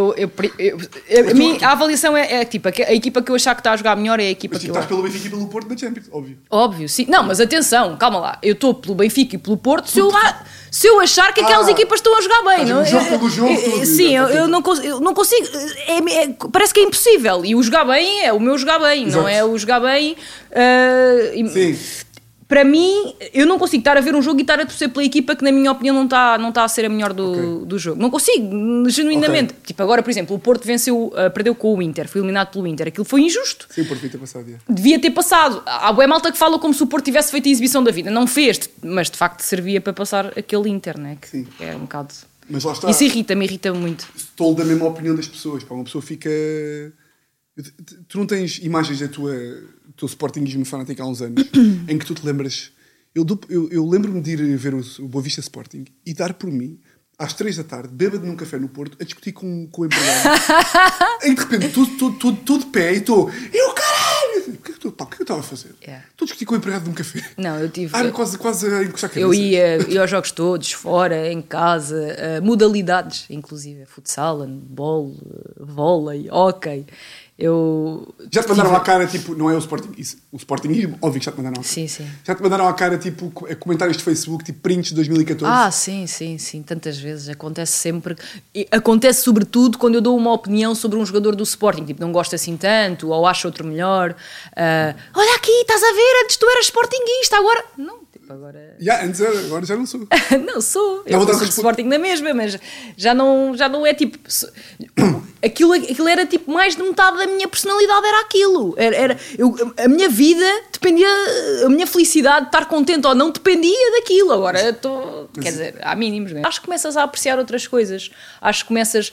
Speaker 2: A avaliação é tipo, a equipa que eu achar que está a jogar melhor é a equipa
Speaker 1: mas,
Speaker 2: que
Speaker 1: estás pelo Benfica e pelo Porto na Champions, óbvio.
Speaker 2: Óbvio, sim. Não, mas atenção, calma lá. Eu estou pelo Benfica e pelo Porto se eu achar que aquelas equipas estão a jogar bem. Não?
Speaker 1: Jogo pelo jogo.
Speaker 2: Sim, eu não consigo. Parece que é impossível. E o jogar bem é o meu jogar bem, exato. Não é o jogar bem.
Speaker 1: Sim.
Speaker 2: Para mim, eu não consigo estar a ver um jogo e estar a torcer pela equipa que, na minha opinião, não está a ser a melhor do jogo. Não consigo, genuinamente. Okay. Tipo, agora, por exemplo, o Porto perdeu com o Inter, foi eliminado pelo Inter. Aquilo foi injusto.
Speaker 1: Sim, o Porto devia ter passado.
Speaker 2: Devia ter passado. Há bué malta que fala como se o Porto tivesse feito a exibição da vida. Não fez, mas de facto servia para passar aquele Inter, né? Que é um bocado...
Speaker 1: Mas lá está.
Speaker 2: Isso irrita muito.
Speaker 1: Estou da mesma opinião das pessoas. Pá, uma pessoa fica... Tu não tens imagens do teu sportingismo fanático há uns anos em que tu te lembras... Eu lembro-me de ir ver o Boa Vista Sporting e dar por mim, às 3 da tarde, bêbado num café no Porto, a discutir com o empregado. E de repente, estou de pé e estou... caralho! O que é que eu estava a fazer? Estou a discutir com o empregado de um café.
Speaker 2: Não, eu tive...
Speaker 1: quase a encostar a cabeça.
Speaker 2: Eu ia aos jogos todos, fora, em casa, modalidades, inclusive. Futsal, handball, vôlei, hóquei.
Speaker 1: Já te mandaram à cara, tipo, não é o Sporting, o Sportingismo, óbvio que já te mandaram à cara.
Speaker 2: Sim.
Speaker 1: Já te mandaram à cara, tipo, comentários de Facebook, tipo, prints de 2014?
Speaker 2: Sim, tantas vezes, acontece sempre, acontece sobretudo quando eu dou uma opinião sobre um jogador do Sporting, tipo, não gosto assim tanto, ou acho outro melhor, olha aqui, estás a ver, antes tu eras Sportingista, agora, não. Agora...
Speaker 1: Antes era, agora já não sou.
Speaker 2: Não sou. Eu sou de Sporting na mesma, mas já não é tipo... Aquilo era tipo mais de metade da minha personalidade, era aquilo. A minha vida dependia... A minha felicidade de estar contente ou não dependia daquilo. Agora estou... Quer dizer, há mínimos. Né? Acho que começas a apreciar outras coisas. Acho que começas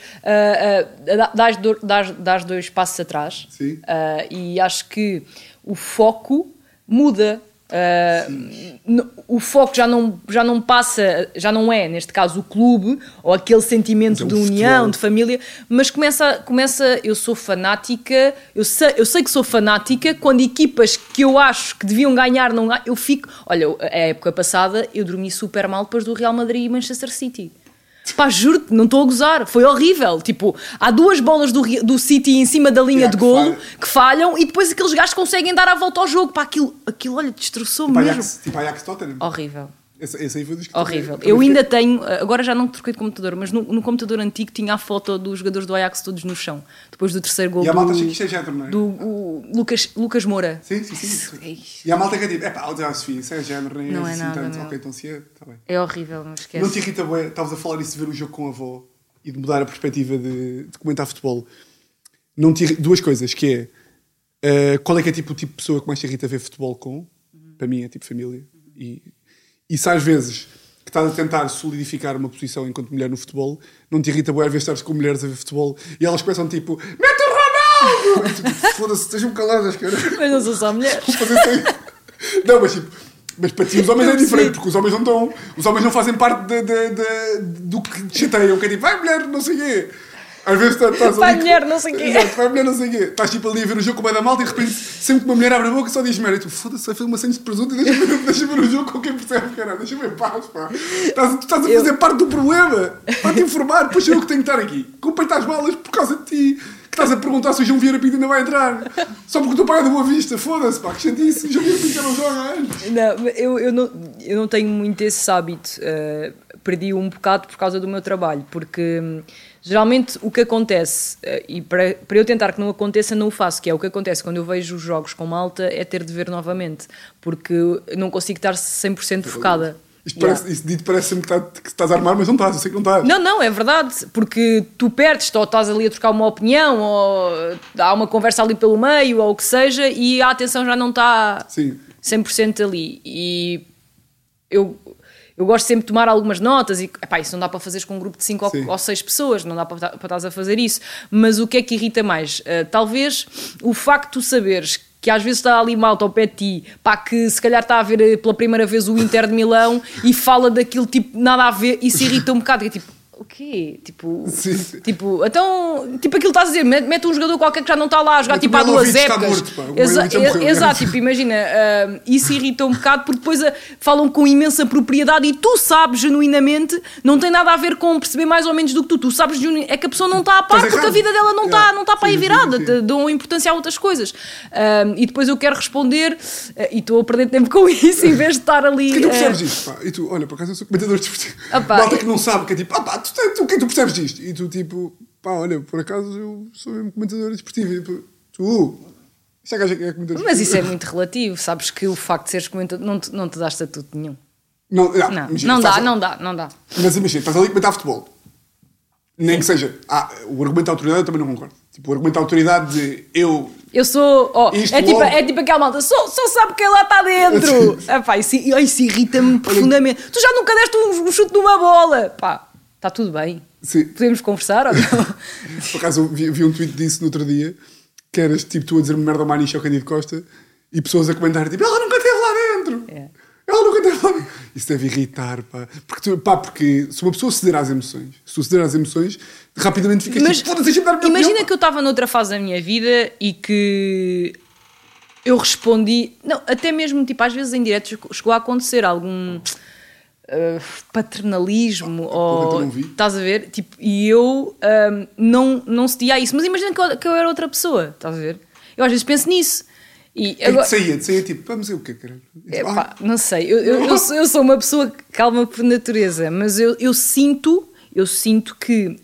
Speaker 2: a dar 2 passos atrás.
Speaker 1: Sim.
Speaker 2: E acho que o foco muda. O foco já não passa, já não é neste caso o clube ou aquele sentimento de união, futebol, de família, mas começa eu sou fanática, eu sei que sou fanática quando equipas que eu acho que deviam ganhar não ganham, eu fico, olha, a época passada eu dormi super mal depois do Real Madrid e Manchester City. Pá, juro-te, não estou a gozar, foi horrível. Tipo, há 2 bolas do City em cima da linha de golo que falham e depois aqueles gajos conseguem dar a volta ao jogo. Pá, aquilo olha, destroçou-me mesmo.
Speaker 1: Tipo Ajax Tottenham.
Speaker 2: Horrível.
Speaker 1: Esse aí foi dos que
Speaker 2: horrível. Eu ainda tenho, agora já não troquei de computador, mas no computador antigo tinha a foto dos jogadores do Ajax todos no chão, depois do 3º gol.
Speaker 1: E a malta acha que isto é género, não é?
Speaker 2: Do Lucas Moura.
Speaker 1: Sim. E a malta que é tipo, isso é género, nem
Speaker 2: não
Speaker 1: é
Speaker 2: assim nada,
Speaker 1: tanto.
Speaker 2: não.
Speaker 1: Ok, então se está bem.
Speaker 2: É horrível, não esquece.
Speaker 1: Não te irrita, bué, estavas a falar isso de ver o jogo com a avó e de mudar a perspectiva de comentar futebol. Não te irrita, 2 coisas, que é, qual é que é tipo, o tipo de pessoa que mais te irrita ver futebol com? Para mim é tipo família. E se às vezes que estás a tentar solidificar uma posição enquanto mulher no futebol, não te irrita bué às vezes estares com mulheres a ver futebol e elas começam tipo, mete o Ronaldo! E tu, tipo, foda-se, estejam caladas, cara.
Speaker 2: Mas não sou só mulher.
Speaker 1: Não, mas tipo, mas para ti os homens é diferente, porque os homens não estão. Os homens não fazem parte do que te chateiam, que é tipo, vai mulher, não sei o quê. Às vezes estás
Speaker 2: vai mulher, não sei o quê.
Speaker 1: Exato, vai mulher, não sei o quê. Estás tipo ali a ver o jogo com o da malta e de repente, sempre que uma mulher abre a boca só diz merda. E tu, foda-se, vai fazer uma cena de presunto e deixa ver o jogo com quem percebe, caralho. Deixa-me em paz, pá. Estás a fazer parte do problema. Para te informar, depois sou eu que tenho que estar aqui. Com o peito às balas por causa de ti. Que estás a perguntar se o João Vieira Pinto ainda vai entrar. Só porque o teu pai é da Boa Vista. Foda-se, pá, que chatice. O João Vieira Pinto já não joga antes.
Speaker 2: Não, eu não tenho muito esse hábito. Perdi um bocado por causa do meu trabalho, porque geralmente o que acontece, e para eu tentar que não aconteça, não o faço, que é o que acontece quando eu vejo os jogos com malta, é ter de ver novamente, porque eu não consigo estar 100% focada.
Speaker 1: Isso dito parece-me que estás a armar, mas não estás, eu sei que não estás.
Speaker 2: Não, é verdade, porque tu perdes-te, ou estás ali a trocar uma opinião, ou há uma conversa ali pelo meio, ou o que seja, e a atenção já não está 100% ali. E eu gosto sempre de tomar algumas notas, e epá, isso não dá para fazeres com um grupo de 5 ou 6 pessoas, não dá para estás a fazer isso. Mas o que é que irrita mais? Talvez o facto de tu saberes que às vezes está ali malta ao pé de ti, pá, que se calhar está a ver pela primeira vez o Inter de Milão e fala daquilo tipo nada a ver e se irrita um bocado, que é tipo, o quê? Tipo, então, tipo aquilo que estás a dizer, mete um jogador qualquer que já não está lá a jogar tipo há 2 épocas. Exato, tipo, imagina, isso irrita um bocado porque depois falam com imensa propriedade e tu sabes genuinamente, não tem nada a ver com perceber mais ou menos do que tu sabes, é que a pessoa não está a par porque a vida dela não está para aí virada, dão importância a outras coisas. E depois eu quero responder e estou a perder tempo com isso em vez de estar ali.
Speaker 1: Porque tu percebes isto, pá, e tu, olha, por acaso eu sou comentador desportivo. Malta que não sabe, que é tipo, o que é que tu percebes disto? E tu tipo, pá, olha, por acaso eu sou mesmo comentador desportivo. E tu, isto é que é comentador.
Speaker 2: Mas isso é muito relativo, sabes que o facto de seres comentador não te dá estatuto nenhum.
Speaker 1: Não
Speaker 2: dá.
Speaker 1: Mas imagina, estás ali a comentar futebol. Nem que seja. O argumento da autoridade eu também não concordo. Tipo, o argumento da autoridade de
Speaker 2: eu sou. É tipo aquela malta, só sabe quem lá está dentro. Epá, isso irrita-me profundamente. Tu já nunca deste um chute numa bola. Pá, está tudo bem.
Speaker 1: Sim.
Speaker 2: Podemos conversar ou não?
Speaker 1: Por acaso eu vi um tweet disso no outro dia, que eras tipo tu a dizer uma merda ao Maniche ao Cândido Costa e pessoas a comentar tipo, ela nunca esteve lá dentro. Ela nunca esteve lá dentro. Isso deve irritar, pá. Porque se uma pessoa ceder às emoções, rapidamente fica tipo,
Speaker 2: imagina que eu estava noutra fase da minha vida e que eu respondi, não, até mesmo tipo, às vezes em direto chegou a acontecer algum paternalismo ou estás a ver, tipo, e eu não cedia a isso, mas imagina que eu era outra pessoa, estás a ver, eu às vezes penso nisso. E
Speaker 1: agora... saía tipo, vamos ver o quê, caralho?
Speaker 2: Não sei, eu sou uma pessoa calma por natureza, mas eu sinto que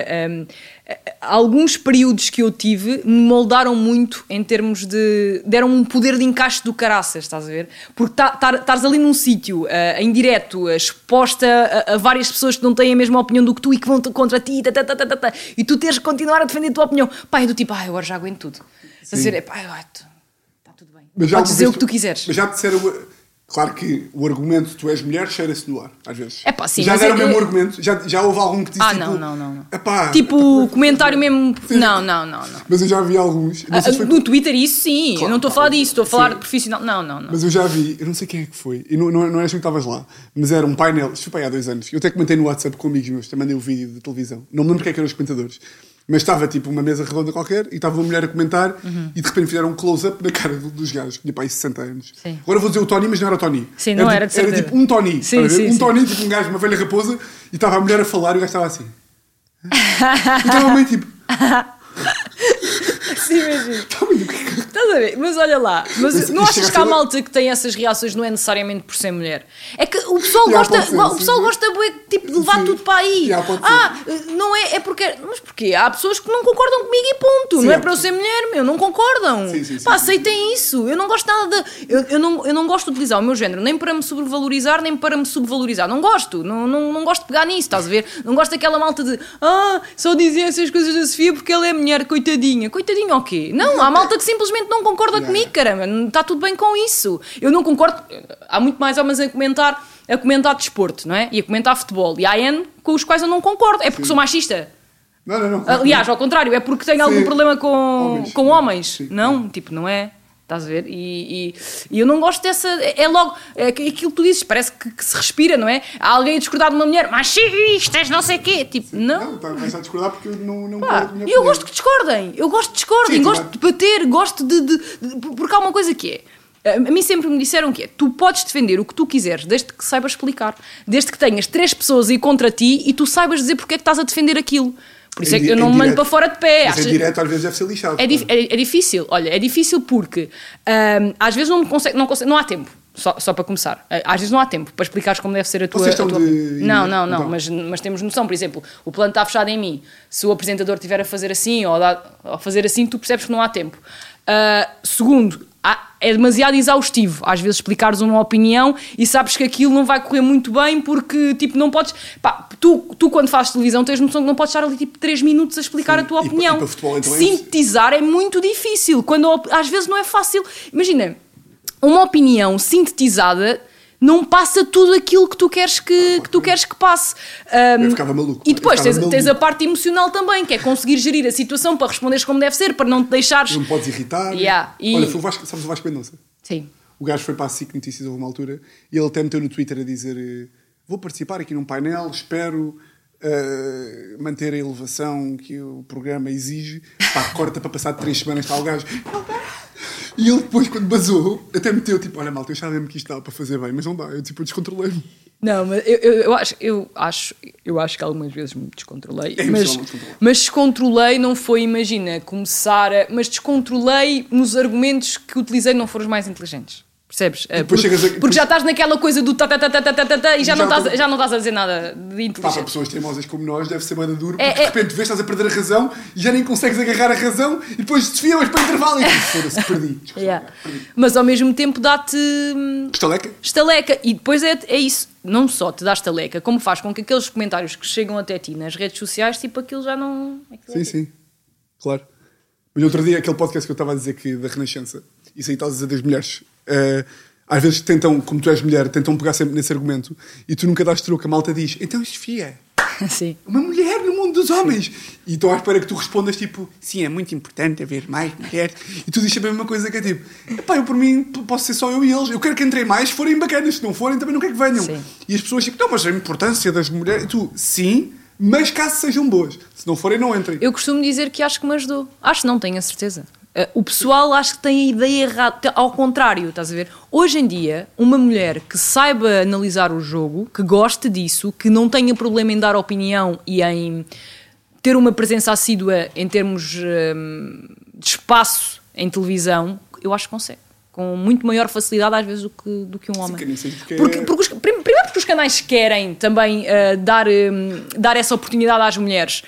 Speaker 2: alguns períodos que eu tive me moldaram muito em termos de... deram um poder de encaixe do caraças, estás a ver? Porque estares ali num sítio em direto, exposta a várias pessoas que não têm a mesma opinião do que tu e que vão contra ti, e tu teres que continuar a defender a tua opinião. Pá, é do tipo, agora já aguento tudo. Estás a dizer, pá, está tudo bem. Podes dizer o que tu quiseres.
Speaker 1: Mas já te disseram... Claro que o argumento de tu és mulher cheira-se no ar, às vezes.
Speaker 2: Sim,
Speaker 1: já deram o mesmo argumento? Já houve algum que disse tipo...
Speaker 2: Não. Tipo, comentário mesmo... Sim. Não.
Speaker 1: Mas eu já vi alguns...
Speaker 2: No Twitter isso sim, claro, eu não estou a falar disso, estou a falar de profissional. Não.
Speaker 1: Mas eu já vi, eu não sei quem é que foi, e não és tu que estavas lá, mas era um painel, isto foi há 2 anos, eu até comentei no WhatsApp com amigos meus, também mandei o vídeo da televisão, não me lembro quem é que eram os comentadores. Mas estava tipo uma mesa redonda qualquer e estava uma mulher a comentar e de repente fizeram um close-up na cara dos gajos, que tinha pai 60 anos.
Speaker 2: Sim.
Speaker 1: Agora vou dizer o Tony, mas não era o Tony.
Speaker 2: Sim, não era
Speaker 1: de certeza. Era tipo um Tony.
Speaker 2: Sim.
Speaker 1: Tony, tipo um gajo, uma velha raposa, e estava a mulher a falar e o gajo estava assim. E estava meio tipo.
Speaker 2: Sim, imagino. Estás a ver? Mas olha lá, não achas que há malta que tem essas reações não é necessariamente por ser mulher? É que o pessoal gosta tipo, de levar tudo para aí. Não é porque... Mas porquê? Há pessoas que não concordam comigo e ponto. Não é para eu ser mulher, não concordam. Aceitem isso. Eu não gosto nada de... Eu não gosto de utilizar o meu género nem para me sobrevalorizar, nem para me subvalorizar. Não gosto. Não gosto de pegar nisso, estás a ver? Não gosto daquela malta de... só dizem essas coisas da Sofia porque ela é mulher, coitadinha. Coitadinha o quê? Não, há malta que simplesmente não concorda comigo, caramba, está tudo bem com isso. Eu não concordo, há muito mais homens a comentar a comentar desporto, não é? E a comentar futebol. E há N com os quais eu não concordo. É porque sou machista.
Speaker 1: Não.
Speaker 2: Aliás, ao contrário, é porque tenho algum problema com homens.
Speaker 1: Sim.
Speaker 2: Não, tipo, não é... Estás a ver? E eu não gosto dessa... É logo... É aquilo que tu dizes, parece que se respira, não é? Há alguém a discordar de uma mulher, machistas, não sei o quê. Tipo, não.
Speaker 1: Não, vais a discordar porque eu não
Speaker 2: E eu gosto que discordem. Sim, gosto de bater, gosto de... Porque há uma coisa que é... A mim sempre me disseram que é, tu podes defender o que tu quiseres, desde que saibas explicar. Desde que tenhas 3 pessoas aí contra ti e tu saibas dizer porque é que estás a defender aquilo. Por isso é que eu não me mando para fora de pé.
Speaker 1: Mas em direto às vezes deve ser lixado.
Speaker 2: É difícil. Olha, é difícil porque às vezes não há tempo. Só para começar. Às vezes não há tempo para explicares como deve ser a tua...
Speaker 1: Vocês estão
Speaker 2: Não. Mas temos noção. Por exemplo, o plano está fechado em mim. Se o apresentador estiver a fazer assim ou a fazer assim, tu percebes que não há tempo. Segundo, é demasiado exaustivo às vezes explicares uma opinião e sabes que aquilo não vai correr muito bem porque tipo não podes... Tu quando fazes televisão tens noção que não podes estar ali tipo 3 minutos a explicar a tua opinião.
Speaker 1: E para futebol, então,
Speaker 2: sintetizar é muito difícil, às vezes não é fácil. Imagina, uma opinião sintetizada não passa tudo aquilo que tu queres que passe.
Speaker 1: Eu ficava maluco.
Speaker 2: E depois tens a parte emocional também, que é conseguir gerir a situação para responderes como deve ser, para não te deixares...
Speaker 1: Não podes irritar. Olha, foi sabes o Vasco Mendonça?
Speaker 2: Sim.
Speaker 1: O gajo foi para a SIC Notícias a uma altura e ele até meteu no Twitter a dizer vou participar aqui num painel, espero manter a elevação que o programa exige. Corta para passar 3 semanas, está o gajo... E ele depois, quando basou, até meteu tipo, olha malta, eu já lembro que isto estava para fazer bem, mas não dá, eu descontrolei-me.
Speaker 2: Não, mas eu acho que algumas vezes me descontrolei. Mas descontrolei não foi, imagina, mas descontrolei nos argumentos que utilizei não foram os mais inteligentes. Percebes? Porque já estás naquela coisa do e já não estás a dizer nada de inteligente.
Speaker 1: Para pessoas teimosas como nós deve ser banda duro, porque de repente vês, estás a perder a razão e já nem consegues agarrar a razão e depois desfias para o intervalo e foda-se, perdi.
Speaker 2: Mas ao mesmo tempo dá-te... Estaleca. E depois é isso. Não só te dá estaleca, como faz com que aqueles comentários que chegam até ti nas redes sociais, tipo aquilo já não...
Speaker 1: Sim, claro. Mas outro dia, aquele podcast que eu estava a dizer que da Renascença, isso aí estás a dizer das mulheres... às vezes tentam, como tu és mulher, tentam pegar sempre nesse argumento e tu nunca dás troco. A malta diz, então desfia.
Speaker 2: Sim.
Speaker 1: Uma mulher no mundo dos homens. Sim. E estão à espera que tu respondas tipo, sim, é muito importante haver mais mulheres. E tu dizes a mesma coisa que é tipo, eu por mim posso ser só eu e eles. Eu quero que entrem mais, se forem bacanas. Se não forem, também não quero que venham. Sim. E as pessoas tipo, não, mas a importância das mulheres... E tu, sim, mas caso sejam boas. Se não forem, não entrem.
Speaker 2: Eu costumo dizer que acho que me ajudou. Acho que não, tenho a certeza. O pessoal acho que tem a ideia errada, ao contrário, estás a ver? Hoje em dia, uma mulher que saiba analisar o jogo, que goste disso, que não tenha problema em dar opinião e em ter uma presença assídua em termos de espaço em televisão, eu acho que consegue. Com muito maior facilidade às vezes do que um homem.
Speaker 1: Sim,
Speaker 2: primeiro porque os canais querem também dar essa oportunidade às mulheres.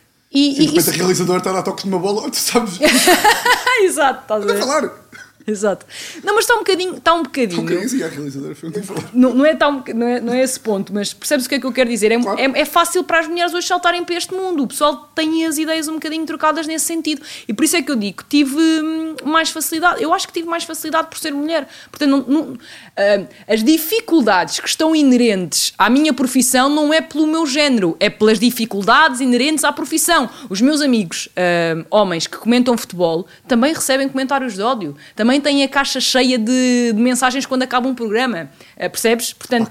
Speaker 1: E depois a realizadora está a dar toques numa bola, tu sabes?
Speaker 2: Exato, estás a ver?
Speaker 1: A falar.
Speaker 2: Exato. Não, mas está um bocadinho.
Speaker 1: Sim, a realizadora foi falar.
Speaker 2: Não é esse ponto, mas percebes o que é que eu quero dizer?
Speaker 1: Claro.
Speaker 2: É fácil para as mulheres hoje saltarem para este mundo. O pessoal tem as ideias um bocadinho trocadas nesse sentido. E por isso é que eu digo que tive mais facilidade. Eu acho que tive mais facilidade por ser mulher. Portanto, as dificuldades que estão inerentes à minha profissão não é pelo meu género, é pelas dificuldades inerentes à profissão. Os meus amigos, homens que comentam futebol, também recebem comentários de ódio. Também têm a caixa cheia de mensagens quando acaba um programa. Percebes? Portanto,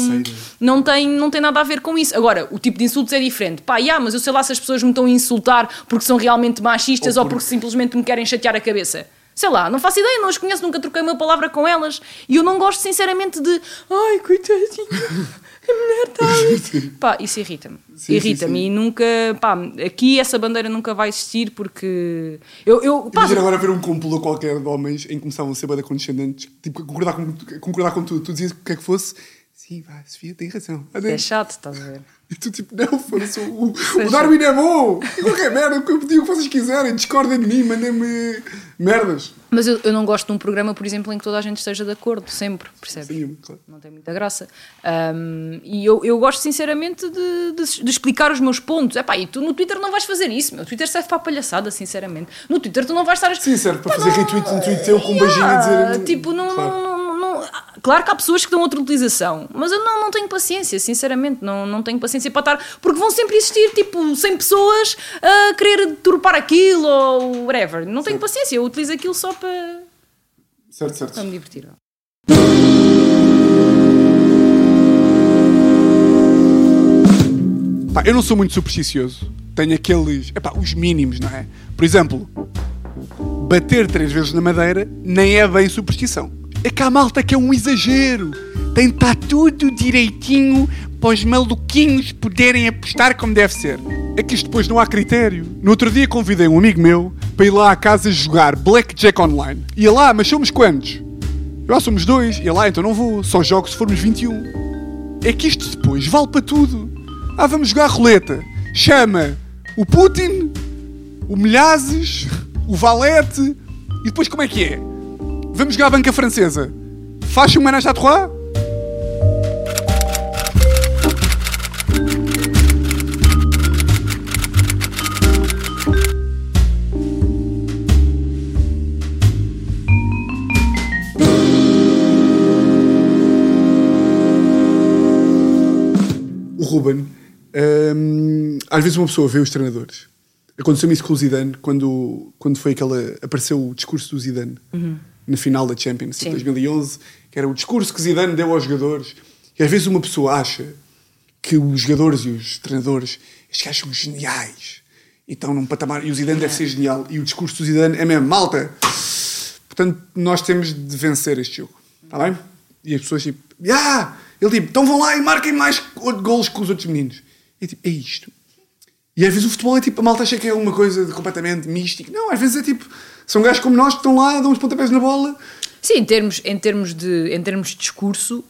Speaker 2: não tem nada a ver com isso. Agora, o tipo de insultos é diferente. Mas eu sei lá se as pessoas me estão a insultar porque são realmente machistas ou porque simplesmente me querem chatear a cabeça. Sei lá, não faço ideia, não as conheço, nunca troquei uma palavra com elas e eu não gosto sinceramente de ai, coitadinha, a mulher está ali. Isso irrita-me. Irrita-me e nunca, aqui essa bandeira nunca vai existir porque
Speaker 1: imagina agora ver um complô qualquer de homens em que começavam a ser bada condescendentes, tipo, concordar com tudo, tu dizias o que é que fosse, sim, Sofia tem razão.
Speaker 2: É chato, estás a ver?
Speaker 1: E tu tipo, não, o Darwin é bom, e qualquer merda, eu pedi o que vocês quiserem, discordem de mim, mandem-me merdas.
Speaker 2: Mas eu não gosto de um programa, por exemplo, em que toda a gente esteja de acordo, sempre, percebes?
Speaker 1: Sim, claro.
Speaker 2: Não tem muita graça. E eu gosto sinceramente de explicar os meus pontos. E tu no Twitter não vais fazer isso, meu. O Twitter serve para a palhaçada, sinceramente. No Twitter tu não vais estar...
Speaker 1: Sim, serve para fazer retweet um tweet teu com um beijinho a dizer...
Speaker 2: Tipo, não... Claro que há pessoas que dão outra utilização, mas eu não tenho paciência, sinceramente, não tenho paciência para estar, porque vão sempre existir tipo 100 pessoas a querer deturpar aquilo ou whatever. Não tenho paciência, eu utilizo aquilo só para para me divertir.
Speaker 1: Pá, eu não sou muito supersticioso. Tenho aqueles, os mínimos, não é? Por exemplo, bater 3 vezes na madeira nem é bem superstição. É que há malta que é um exagero. Tem de estar tudo direitinho para os maluquinhos poderem apostar como deve ser. É que isto depois não há critério. No outro dia convidei um amigo meu para ir lá à casa jogar Blackjack Online. Ia lá, mas somos quantos? Somos 2. Ia lá, então não vou. Só jogo se formos 21. É que isto depois vale para tudo. Vamos jogar roleta. Chama o Putin, o Milhazes, o Valete. E depois como é que é? Vamos jogar a banca francesa. Faz um ménage à trois? O Ruben, às vezes uma pessoa vê os treinadores. Aconteceu-me isso com o Zidane quando foi apareceu o discurso do Zidane na final da Champions de 2011, que era o discurso que Zidane deu aos jogadores. E às vezes uma pessoa acha que os jogadores e os treinadores, estes gajos são geniais e estão num patamar, e o Zidane deve ser genial, e o discurso do Zidane é mesmo malta. Portanto, nós temos de vencer este jogo, está bem? E as pessoas tipo, ele tipo, então vão lá e marquem mais golos que os outros meninos. E tipo, é isto. E às vezes o futebol é tipo, a malta acha que é uma coisa completamente mística. Não, às vezes é tipo, são gajos como nós que estão lá, dão uns pontapés na bola.
Speaker 2: Sim, em termos de discurso,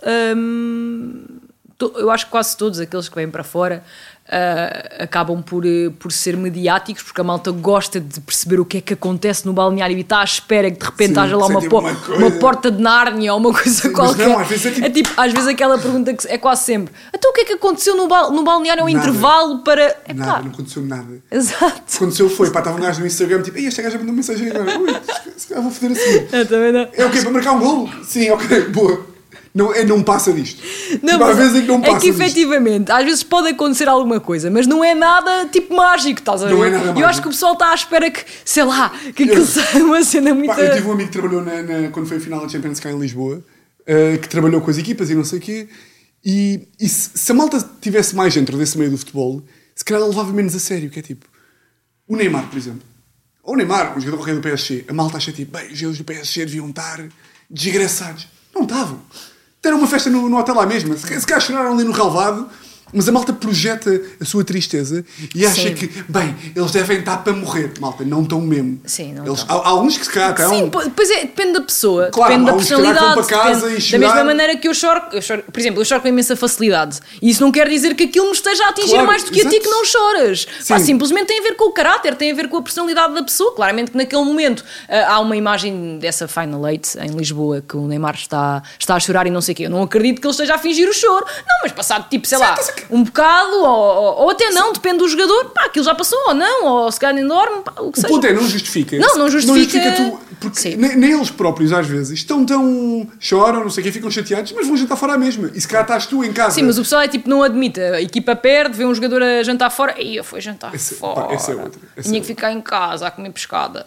Speaker 2: eu acho que quase todos aqueles que vêm para fora acabam por ser mediáticos, porque a malta gosta de perceber o que é que acontece no balneário e está à espera que de repente haja lá uma porta de Nárnia ou uma coisa qualquer. Não, às vezes é tipo, às vezes aquela pergunta que é quase sempre, então o que é que aconteceu no balneário ao intervalo para...
Speaker 1: Nada, não aconteceu nada.
Speaker 2: Exato.
Speaker 1: Aconteceu estava um gajo no Instagram tipo, esta gaja mandou mensagem agora, se calhar vou foder assim.
Speaker 2: Eu também não.
Speaker 1: É o quê? Para marcar um golo? Sim, ok, boa. Não passa disto.
Speaker 2: Não, tipo, às vezes é que não passa disto. Efetivamente, às vezes pode acontecer alguma coisa, mas não é nada tipo mágico, estás a ver?
Speaker 1: Não é nada mágico.
Speaker 2: Eu acho que o pessoal está à espera que, sei lá, que aquilo seja uma cena muito...
Speaker 1: Eu tive um amigo que trabalhou quando foi a final da Champions cá em Lisboa, que trabalhou com as equipas e não sei o quê, e se a malta tivesse mais dentro desse meio do futebol, se calhar ela levava menos a sério, que é tipo, o Neymar, por exemplo. Ou o Neymar, um jogador qualquer do PSG, a malta acha tipo, bem, os jogadores do PSG deviam estar desgraçados. Não estavam. Deram uma festa no hotel lá mesmo. Se calhar choraram ali no relvado, mas a malta projeta a sua tristeza e acha que, bem, eles devem estar para morrer. Malta, não estão mesmo.
Speaker 2: Sim, não
Speaker 1: estão. Há uns que se calhar estão.
Speaker 2: Sim, pois depende da pessoa,
Speaker 1: claro,
Speaker 2: depende da personalidade.
Speaker 1: Para casa e
Speaker 2: da mesma maneira que eu choro, por exemplo, eu choro com imensa facilidade. E isso não quer dizer que aquilo me esteja a atingir mais do que a ti que não choras. Simplesmente tem a ver com o caráter, tem a ver com a personalidade da pessoa. Claramente que naquele momento há uma imagem dessa Final Eight em Lisboa que o Neymar está a chorar e não sei o quê. Eu não acredito que ele esteja a fingir o choro. Não, mas passado tipo, sei lá, um bocado ou até não, depende do jogador, aquilo já passou ou não, ou se calhar nem dorme, o que seja.
Speaker 1: O ponto é, não justifica.
Speaker 2: Não justifica
Speaker 1: tu, porque nem eles próprios às vezes estão tão... choram, não sei o quê, ficam chateados, mas vão jantar fora à mesma. E se calhar estás tu em casa.
Speaker 2: Sim, mas o pessoal é tipo, não admite, a equipa perde, vê um jogador a jantar fora, e eu fui jantar fora.
Speaker 1: Essa é outra.
Speaker 2: Tinha que ficar em casa a comer pescada.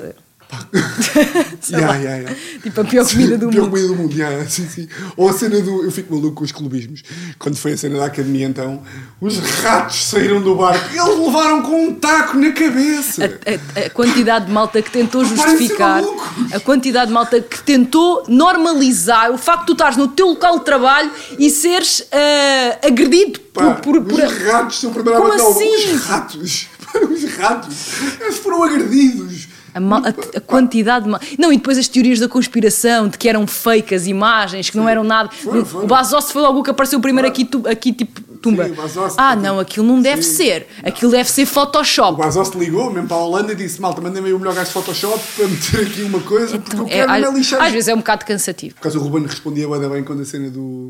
Speaker 2: Tipo a pior comida do mundo.
Speaker 1: Sim. Ou a cena do... Eu fico maluco com os clubismos. Quando foi a cena da academia, então, os ratos saíram do barco e eles levaram com um taco na cabeça.
Speaker 2: A quantidade de malta que tentou justificar, a quantidade de malta que tentou normalizar o facto de tu estares no teu local de trabalho e seres agredido por...
Speaker 1: Os ratos estão para
Speaker 2: Como assim?
Speaker 1: Os ratos. Eles foram agredidos.
Speaker 2: A quantidade de... Não, e depois as teorias da conspiração, de que eram fake as imagens, que não eram nada. Foi. O Bazos foi logo o que apareceu primeiro aqui tipo tumba.
Speaker 1: Sim, Bazos,
Speaker 2: não, aquilo não deve ser. Aquilo deve ser Photoshop.
Speaker 1: O Bazos ligou mesmo para a Holanda e disse, malta, mandem-me aí o melhor gajo de Photoshop para meter aqui uma coisa, porque eu quero me lixar.
Speaker 2: Às vezes é um bocado cansativo.
Speaker 1: Por causa o Ruben respondia bem quando a cena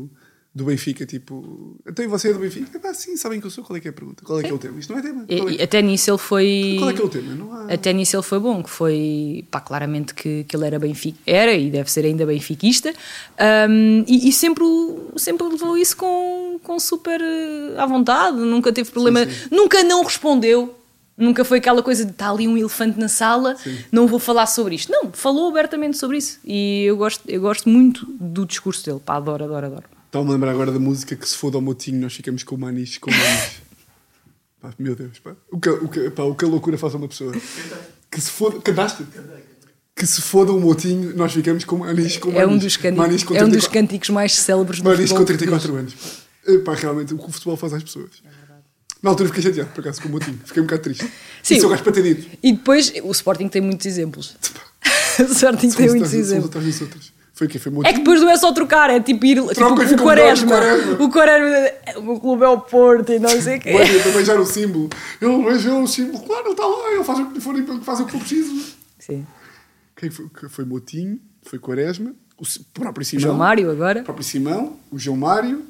Speaker 1: do Benfica, tipo, então e você é do Benfica? Sim, sabem que eu sou, qual é que é a pergunta? Qual é que é o tema? Isto não é tema.
Speaker 2: Até nisso ele foi...
Speaker 1: Qual é que é o tema? Não há...
Speaker 2: Até nisso ele foi bom, que foi, pá, claramente que ele era Benfica, era e deve ser ainda benfiquista, e sempre levou isso com super à vontade, nunca teve problema, sim. Nunca não respondeu. Nunca foi aquela coisa de está ali um elefante na sala, sim. Não vou falar sobre isto. Não, falou abertamente sobre isso. E eu gosto muito do discurso dele. Pá, adoro.
Speaker 1: Estava-me a lembrar agora da música Que se foda ao Motinho, nós ficamos com o Manis. Pá, meu Deus, pá. O que a loucura faz a uma pessoa. Que se foda... Cantaste? Que se foda o Motinho, nós ficamos com o Manis.
Speaker 2: É um dos cânticos mais célebres do
Speaker 1: Manis com 34 anos. Pá, realmente, o que o futebol faz às pessoas. Na altura fiquei chateado, por acaso, com o Motinho. Fiquei um bocado triste. Sim, isso é o gajo para ter dito.
Speaker 2: E depois, o Sporting tem muitos exemplos. O Sporting tem muitos exemplos.
Speaker 1: Foi o quê? Foi Motinho?
Speaker 2: É que depois não é só trocar, é tipo ir...
Speaker 1: Troca
Speaker 2: tipo, o Quaresma. O clube é o Porto e não sei o quê.
Speaker 1: Para beijar o símbolo. Ele beijou o símbolo. Claro, ele está lá. Ele faz o que for, ele faz o que for preciso.
Speaker 2: Sim.
Speaker 1: Quem foi Motinho, foi Quaresma, o próprio Simão.
Speaker 2: O João Mário agora.
Speaker 1: O próprio Simão, o João Mário...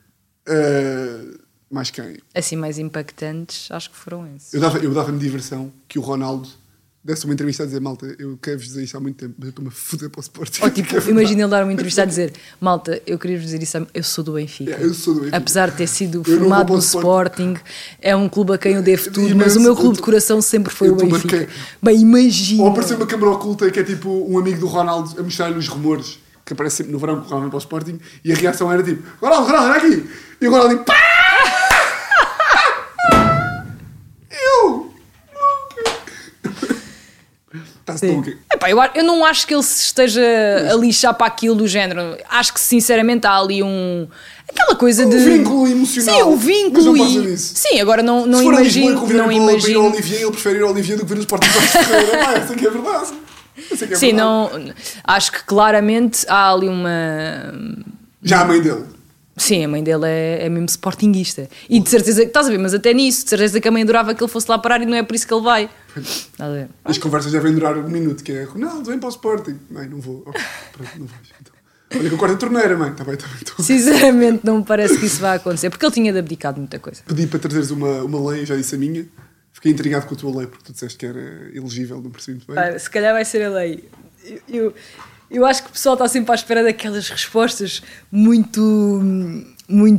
Speaker 1: mais quem?
Speaker 2: Assim, mais impactantes, acho que foram esses.
Speaker 1: Eu dava-me diversão que o Ronaldo desse uma entrevista a dizer: malta, eu quero-vos dizer isto há muito tempo, mas eu estou-me a foder para o Sporting.
Speaker 2: Ou tipo, imagina ele dar uma entrevista a dizer: malta, eu queria-vos dizer isso, eu sou do Benfica.
Speaker 1: Eu sou do Benfica.
Speaker 2: Apesar de ter sido formado no Sporting, é um clube a quem eu devo tudo, mas o meu clube de coração sempre foi o Benfica. Bem, imagina.
Speaker 1: Ou apareceu uma câmara oculta que é tipo um amigo do Ronaldo a mostrar-lhe os rumores, que aparece sempre no verão que o para o Sporting, e a reação era tipo: Ronaldo, olha aqui! E o Ronaldo pá!
Speaker 2: Epá, eu não acho que ele se esteja a lixar para aquilo do género. Acho que sinceramente há ali aquela coisa de
Speaker 1: vínculo emocional.
Speaker 2: Sim, o vínculo.
Speaker 1: Mas não e...
Speaker 2: Sim, agora não imagino. Não imagino.
Speaker 1: Ele prefere ir ao Olivier do que ver o Sporting de Ferreira. Essa que é verdade.
Speaker 2: Sim, não. Acho que claramente há ali uma.
Speaker 1: Já a mãe dele.
Speaker 2: Sim, a mãe dele é mesmo sportinguista. E de certeza, estás a ver, mas até nisso, de certeza que a mãe adorava que ele fosse lá parar e não é por isso que ele vai. Estás a ver?
Speaker 1: As conversas já vêm durar um minuto, que é Ronaldo, vem para o Sporting. Mãe, não vou. Okay, pronto, não vais. Então. Olha que eu corto a torneira, mãe. Está bem.
Speaker 2: Sinceramente, não me parece que isso vá acontecer, porque ele tinha de abdicar de muita coisa.
Speaker 1: Pedi para trazeres uma lei, já disse a minha. Fiquei intrigado com a tua lei, porque tu disseste que era elegível, não percebi muito bem.
Speaker 2: Se calhar vai ser a lei. Eu acho que o pessoal está sempre à espera daquelas respostas muito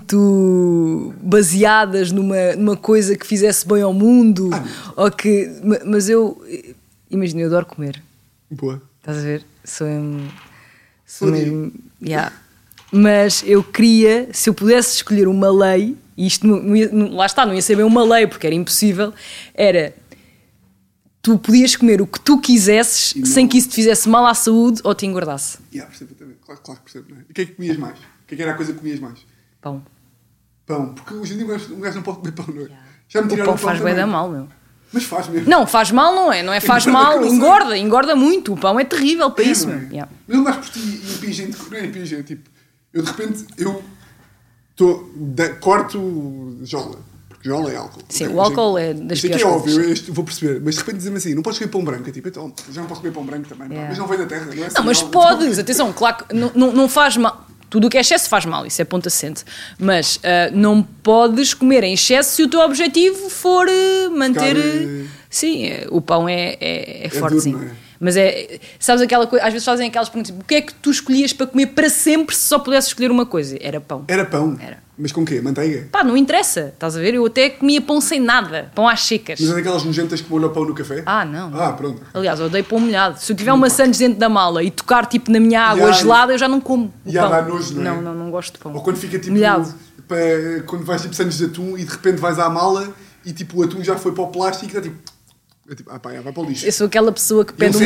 Speaker 2: baseadas numa coisa que fizesse bem ao mundo, ou que... Mas eu adoro comer.
Speaker 1: Boa.
Speaker 2: Estás a ver? Sou mesmo... Yeah. Mas eu queria, se eu pudesse escolher uma lei, e isto lá está, não ia ser bem uma lei, porque era impossível, era... Tu podias comer o que tu quisesses sem que isso te fizesse mal à saúde ou te engordasse.
Speaker 1: Percebo também. Claro que percebo, não é? E o que é que comias mais? O que é que era a coisa que comias mais?
Speaker 2: Pão.
Speaker 1: Porque hoje em dia um gajo não pode comer pão, não é? Já me tiraram
Speaker 2: o pão faz bem da mal, meu.
Speaker 1: Mas faz mesmo.
Speaker 2: Não, faz mal, não é faz mal, engorda muito. O pão é terrível para isso, meu.
Speaker 1: Mas eu gajo por ti e impingente, não é impingente, tipo, eu de repente, corto jola. Porque jola é álcool.
Speaker 2: Sim, o álcool é das piores coisas.
Speaker 1: Isto aqui é óbvio, vou perceber. Mas de repente dizem-me assim, não podes comer pão branco. Tipo, então, já não posso comer pão branco também. Mas não vem da terra, não é assim.
Speaker 2: Não, mas podes, atenção, claro que não faz mal. Tudo o que é excesso faz mal, isso é ponto assente. Mas não podes comer em excesso se o teu objetivo for manter... Sim, o pão é fortezinho. Duro, não é? Mas sabes aquela coisa, às vezes fazem aquelas perguntas, o que é que tu escolhias para comer para sempre se só pudesse escolher uma coisa? Era pão.
Speaker 1: Era pão?
Speaker 2: Era.
Speaker 1: Mas com quê? Manteiga?
Speaker 2: Pá, não interessa, estás a ver? Eu até comia pão sem nada, pão às secas.
Speaker 1: Mas é daquelas nojentas que molham o pão no café?
Speaker 2: Não.
Speaker 1: Pronto.
Speaker 2: Aliás, eu odeio pão molhado. Se eu tiver uma Sandes dentro da mala e tocar tipo na minha água gelada, eu já não como o pão.
Speaker 1: Dá nojo, não é?
Speaker 2: Não gosto de pão.
Speaker 1: Ou quando fica tipo...
Speaker 2: molhado.
Speaker 1: Quando vais tipo Sandes de atum e de repente vais à mala e tipo o atum já foi para o plástico e está tipo... vai para o lixo.
Speaker 2: Eu sou aquela pessoa que pede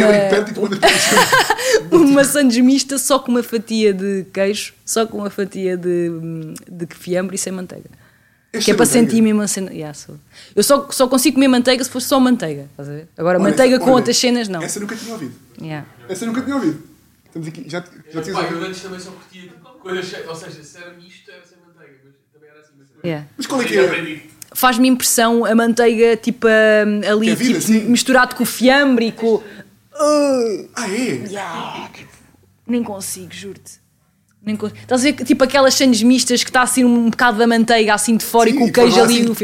Speaker 2: uma sandes mista só com uma fatia de queijo, só com uma fatia de fiambre e sem manteiga. Que é para sentir mesmo assim. Eu só consigo comer manteiga se for só manteiga. Estás a ver? Agora, manteiga com outras cenas, não.
Speaker 1: Essa nunca tinha ouvido. Essa nunca tinha ouvido. Estamos aqui. Já tinha
Speaker 3: eu antes também só curtia coisas, ou seja, se era misto, era sem manteiga. Mas também era assim.
Speaker 1: Mas qual é que é?
Speaker 2: Faz-me impressão a manteiga tipo ali
Speaker 1: vida,
Speaker 2: tipo, misturado com o fiambre e com...
Speaker 1: É?
Speaker 2: Nem consigo, juro-te. Estás a ver tipo aquelas sandes mistas que está assim um bocado da manteiga assim de fora. Sim, e com o queijo ali no fio.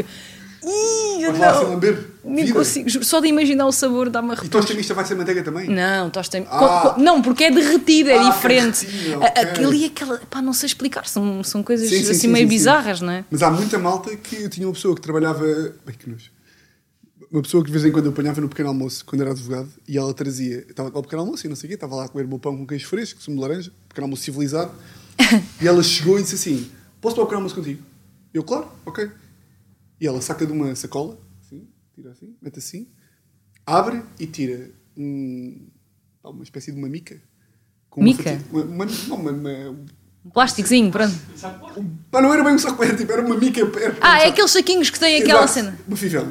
Speaker 2: Nem consigo, só de imaginar o sabor dá-me arrepio.
Speaker 1: E tosta mista vai ser manteiga também?
Speaker 2: Não, não, porque é derretida, é diferente. Aquilo e aquela, pá, não sei explicar, são coisas assim meio bizarras, não é?
Speaker 1: Mas há muita malta que eu tinha uma pessoa que trabalhava. Ai, que nojo. Uma pessoa que de vez em quando eu apanhava no pequeno almoço, quando era advogado, e ela trazia. Estava ao pequeno almoço e não sei o quê, estava lá a comer o meu pão com queijo fresco, sumo de laranja, pequeno almoço civilizado, e ela chegou e disse assim: posso tomar o pequeno almoço contigo? Eu, claro, ok. E ela saca de uma sacola, assim, tira assim, mete assim, abre e tira uma espécie de uma mica.
Speaker 2: Mica? Um plásticozinho, pronto.
Speaker 1: Mas não era bem um saco, era uma mica.
Speaker 2: É aqueles saquinhos que têm aquela cena.
Speaker 1: Uma fivela.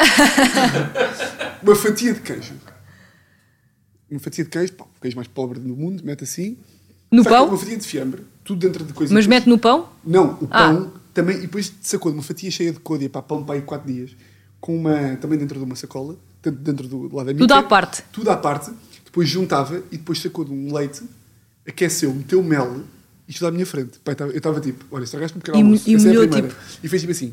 Speaker 1: Uma fatia de queijo. Uma fatia de queijo, o queijo mais pobre do mundo, mete assim.
Speaker 2: No pão?
Speaker 1: Uma fatia de fiambre, tudo dentro de coisas.
Speaker 2: Mas mete no pão?
Speaker 1: Não, o pão também. E depois sacou de uma fatia cheia de côdea para pão para aí 4 dias, também dentro de uma sacola, dentro do lado da mica.
Speaker 2: Tudo à parte.
Speaker 1: Tudo à parte. Depois juntava e depois sacou de um leite, aqueceu, meteu mel. Isto à minha frente. Pai, eu estava tipo, olha, estragaste um pequeno almoço. Essa é a primeira. Tipo... E fez tipo assim.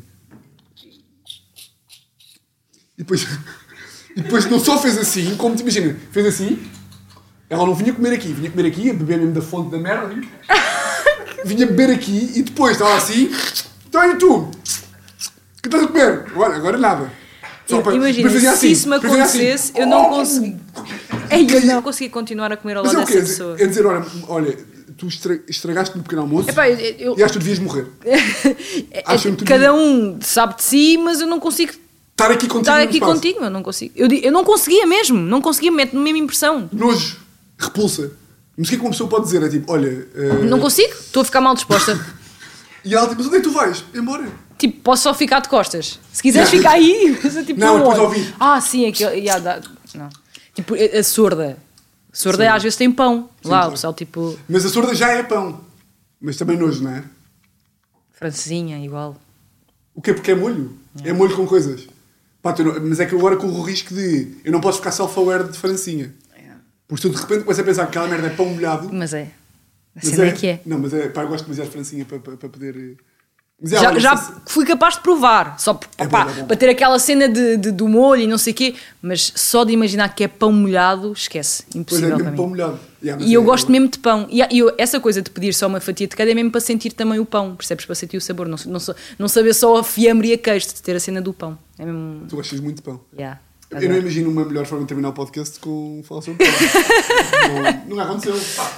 Speaker 1: E depois não só fez assim, como te imagina, fez assim. Ela não vinha comer aqui, a beber mesmo da fonte da merda. Vinha beber aqui e depois estava assim. Então e tu? O que estás a comer? Agora nada.
Speaker 2: Imagina, se isso me acontecesse, eu não consegui. Eu não consegui continuar a comer ao lado dessa pessoa.
Speaker 1: É dizer, olha, tu estragaste-me um pequeno almoço e acho que tu devias morrer.
Speaker 2: Cada um sabe de si, mas eu não consigo
Speaker 1: estar aqui
Speaker 2: contigo. Eu não consigo. Eu não conseguia mesmo. Não conseguia, mete-me a mesma impressão.
Speaker 1: Nojo, repulsa. Mas o que é que uma pessoa pode dizer? É tipo, olha...
Speaker 2: Não consigo, estou a ficar mal disposta.
Speaker 1: E ela tipo, mas onde é que tu vais? Embora.
Speaker 2: Tipo, posso só ficar de costas. Se quiseres ficar aí... Tipo,
Speaker 1: não, depois ouvi.
Speaker 2: Sim, aquele... Não. Tipo, a sorda. Sorda às vezes tem pão. Sim, lá, claro. O pessoal tipo...
Speaker 1: Mas a sorda já é pão. Mas também nojo, não é?
Speaker 2: Francesinha, igual.
Speaker 1: O quê? Porque é molho? É molho com coisas. Pá, mas é que eu agora corro o risco de... Eu não posso ficar self-aware de francesinha. Porque tu de repente começas a pensar que aquela merda é pão molhado.
Speaker 2: Mas é. Assim é que é.
Speaker 1: Não, mas é... Pá, eu gosto demasiado de francesinha para poder...
Speaker 2: Já fui capaz de provar, só para ter aquela cena do molho e não sei o quê, mas só de imaginar que é pão molhado, esquece, impossível.
Speaker 1: Pois é, mesmo pão molhado.
Speaker 2: E eu gosto mesmo de pão. E essa coisa de pedir só uma fatia de cada é mesmo para sentir também o pão, percebes? Para sentir o sabor, não saber só a fiambre e a queijo, de ter a cena do pão. É mesmo...
Speaker 1: Tu gostas muito de pão.
Speaker 2: Yeah.
Speaker 1: Eu não imagino uma melhor forma de terminar o podcast com falar sobre pão. não aconteceu.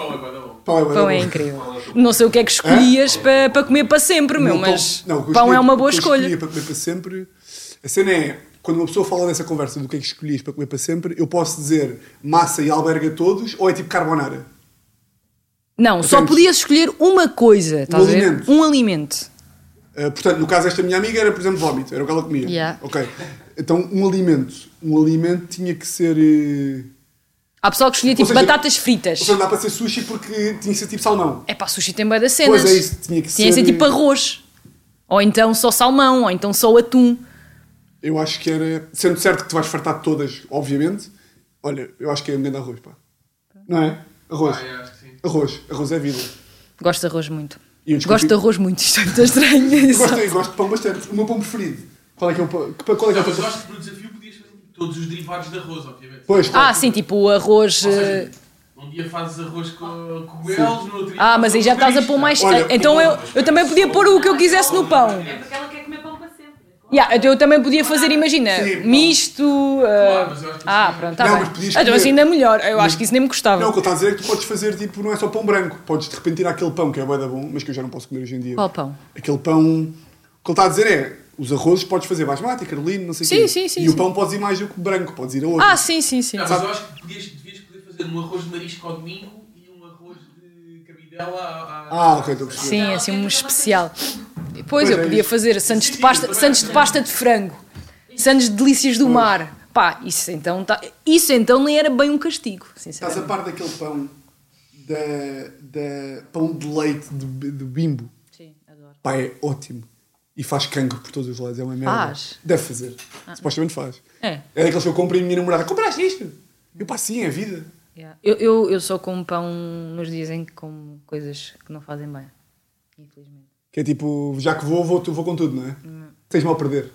Speaker 2: Pão é incrível. Não sei o que é que escolhias para comer para sempre, mas pão é uma boa escolha.
Speaker 1: Eu escolhia para comer para sempre. A cena é, quando uma pessoa fala dessa conversa do que é que escolhias para comer para sempre, eu posso dizer massa e alberga todos ou é tipo carbonara?
Speaker 2: Não, só podias escolher uma coisa, estás a ver? Um alimento.
Speaker 1: Portanto, no caso desta minha amiga era, por exemplo, vómito. Era o que ela comia.
Speaker 2: Yeah.
Speaker 1: Ok. Então, um alimento tinha que ser...
Speaker 2: Há pessoal que escolhia tipo batatas fritas.
Speaker 1: Ou seja, dá para ser sushi porque tinha que ser tipo salmão.
Speaker 2: É pá, sushi tem bué das cenas.
Speaker 1: Pois é isso, tinha que ser
Speaker 2: tipo arroz. Ou então só salmão, ou então só atum.
Speaker 1: Eu acho que era... Sendo certo que tu vais fartar de todas, obviamente. Olha, eu acho que é um grande arroz, pá. Não é? Arroz.
Speaker 3: Acho que sim.
Speaker 1: Arroz é vida.
Speaker 2: Gosto de arroz muito. Gosto de arroz muito, isto é muito estranho.
Speaker 1: Eu gosto de pão bastante. O meu pão preferido. Qual é que é o pão?
Speaker 3: Mas eu acho que para o desafio podias fazer todos os derivados de arroz, obviamente.
Speaker 1: Pois, claro.
Speaker 2: Sim, tipo o arroz...
Speaker 3: Ou seja, um dia fazes arroz com cogumelos, no outro dia...
Speaker 2: mas aí já estás a pôr mais...
Speaker 1: Olha,
Speaker 2: então eu também podia pôr o que eu quisesse no pão.
Speaker 4: É porque ela quer comer pão para sempre.
Speaker 2: Eu também podia fazer, imagina, misto...
Speaker 3: mas eu acho que
Speaker 2: pronto, está bem.
Speaker 1: Então
Speaker 2: assim ainda melhor. Eu acho que isso nem me gostava.
Speaker 1: Não, o que eu estou a dizer é que tu podes fazer, tipo, não é só pão branco. Podes de repente tirar aquele pão que é bué da bom, mas que eu já não posso comer hoje em dia.
Speaker 2: Qual pão?
Speaker 1: Aquele pão... O que ele está a dizer é... Os arrozes podes fazer basmati, carolino, não sei o quê.
Speaker 2: Sim.
Speaker 1: E o pão podes ir mais do que branco, podes ir a outro.
Speaker 2: Sim.
Speaker 3: Não, mas eu acho que devias poder fazer um arroz de marisco ao domingo e um arroz de cabidela
Speaker 1: ok, estou a perceber.
Speaker 2: Sim, assim um especial. Depois eu podia fazer sandes de pasta de frango. Sandes de delícias do mar. Pá, isso então nem era bem um castigo, sinceramente.
Speaker 1: Estás a par daquele pão da pão de leite do Bimbo?
Speaker 2: Sim, adoro.
Speaker 1: Pá, é ótimo. E faz cancro por todos os lados, é uma merda.
Speaker 2: Faz?
Speaker 1: Deve fazer. Supostamente faz.
Speaker 2: É
Speaker 1: daqueles que eu compro e a minha namorada, compraste isto? Eu sim, é vida.
Speaker 2: Yeah. Eu só como pão nos dias em que como coisas que não fazem bem, infelizmente.
Speaker 1: Que é tipo, já que vou com tudo, não é? Tens mal a perder.